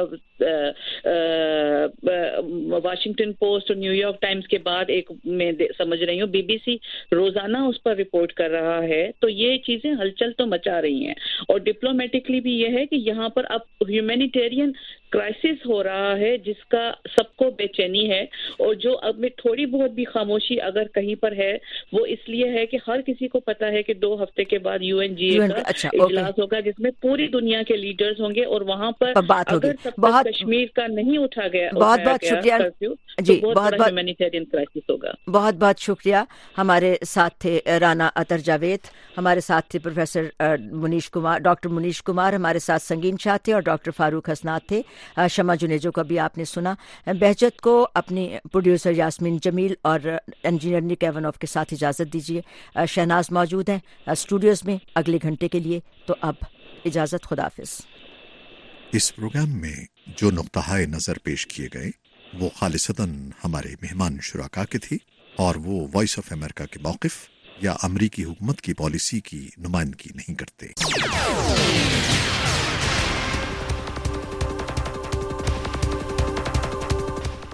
واشنگٹن پوسٹ اور نیو یارک ٹائمز کے بعد ایک میں سمجھ رہی ہوں BBC روزانہ اس پر رپورٹ کر رہا ہے. تو یہ چیزیں ہلچل تو مچا رہی ہیں، اور ڈپلومیٹکلی بھی یہ ہے کہ یہاں پر اب ہیومینیٹیرین کرائسس ہو رہا ہے جس کا سب کو بے چینی ہے، اور جو اب میں تھوڑی بہت بھی خاموشی اگر کہیں پر ہے وہ اس لیے ہے کہ ہر کسی کو پتا ہے کہ 2 ہفتے کے بعد UNGA کا اجلاس ہوگا جس میں پوری دنیا کے لیڈرز ہوں گے، اور وہاں پر اگر تب تک کشمیر کا نہیں اٹھا گیا بہت شکریہ جی، بہت بڑا ہیومینیٹیرین کرائسس ہوگا. بہت شکریہ. ہمارے ساتھ تھے رانا اطہر جاوید، ہمارے ساتھ تھے پروفیسر ڈاکٹر منیش کمار، ہمارے ساتھ سنگین شاہ تھے، اور ڈاکٹر فاروق حسنات تھے. شمع جنیجو کو بھی آپ نے سنا. بہجت کو اپنی پروڈیوسر یاسمین جمیل اور انجینئر نک ایونوف کے ساتھ اجازت دیجیے. شہناز موجود ہیں اسٹوڈیوز میں اگلے گھنٹے کے لیے، تو اب اجازت، خداحافظ. اس پروگرام میں جو نقطہ نظر پیش کیے گئے وہ خالصتاً ہمارے مہمان شرکا کے تھے، اور وہ وائس آف امریکہ کے موقف یا امریکی حکومت کی پالیسی کی نمائندگی نہیں کرتے.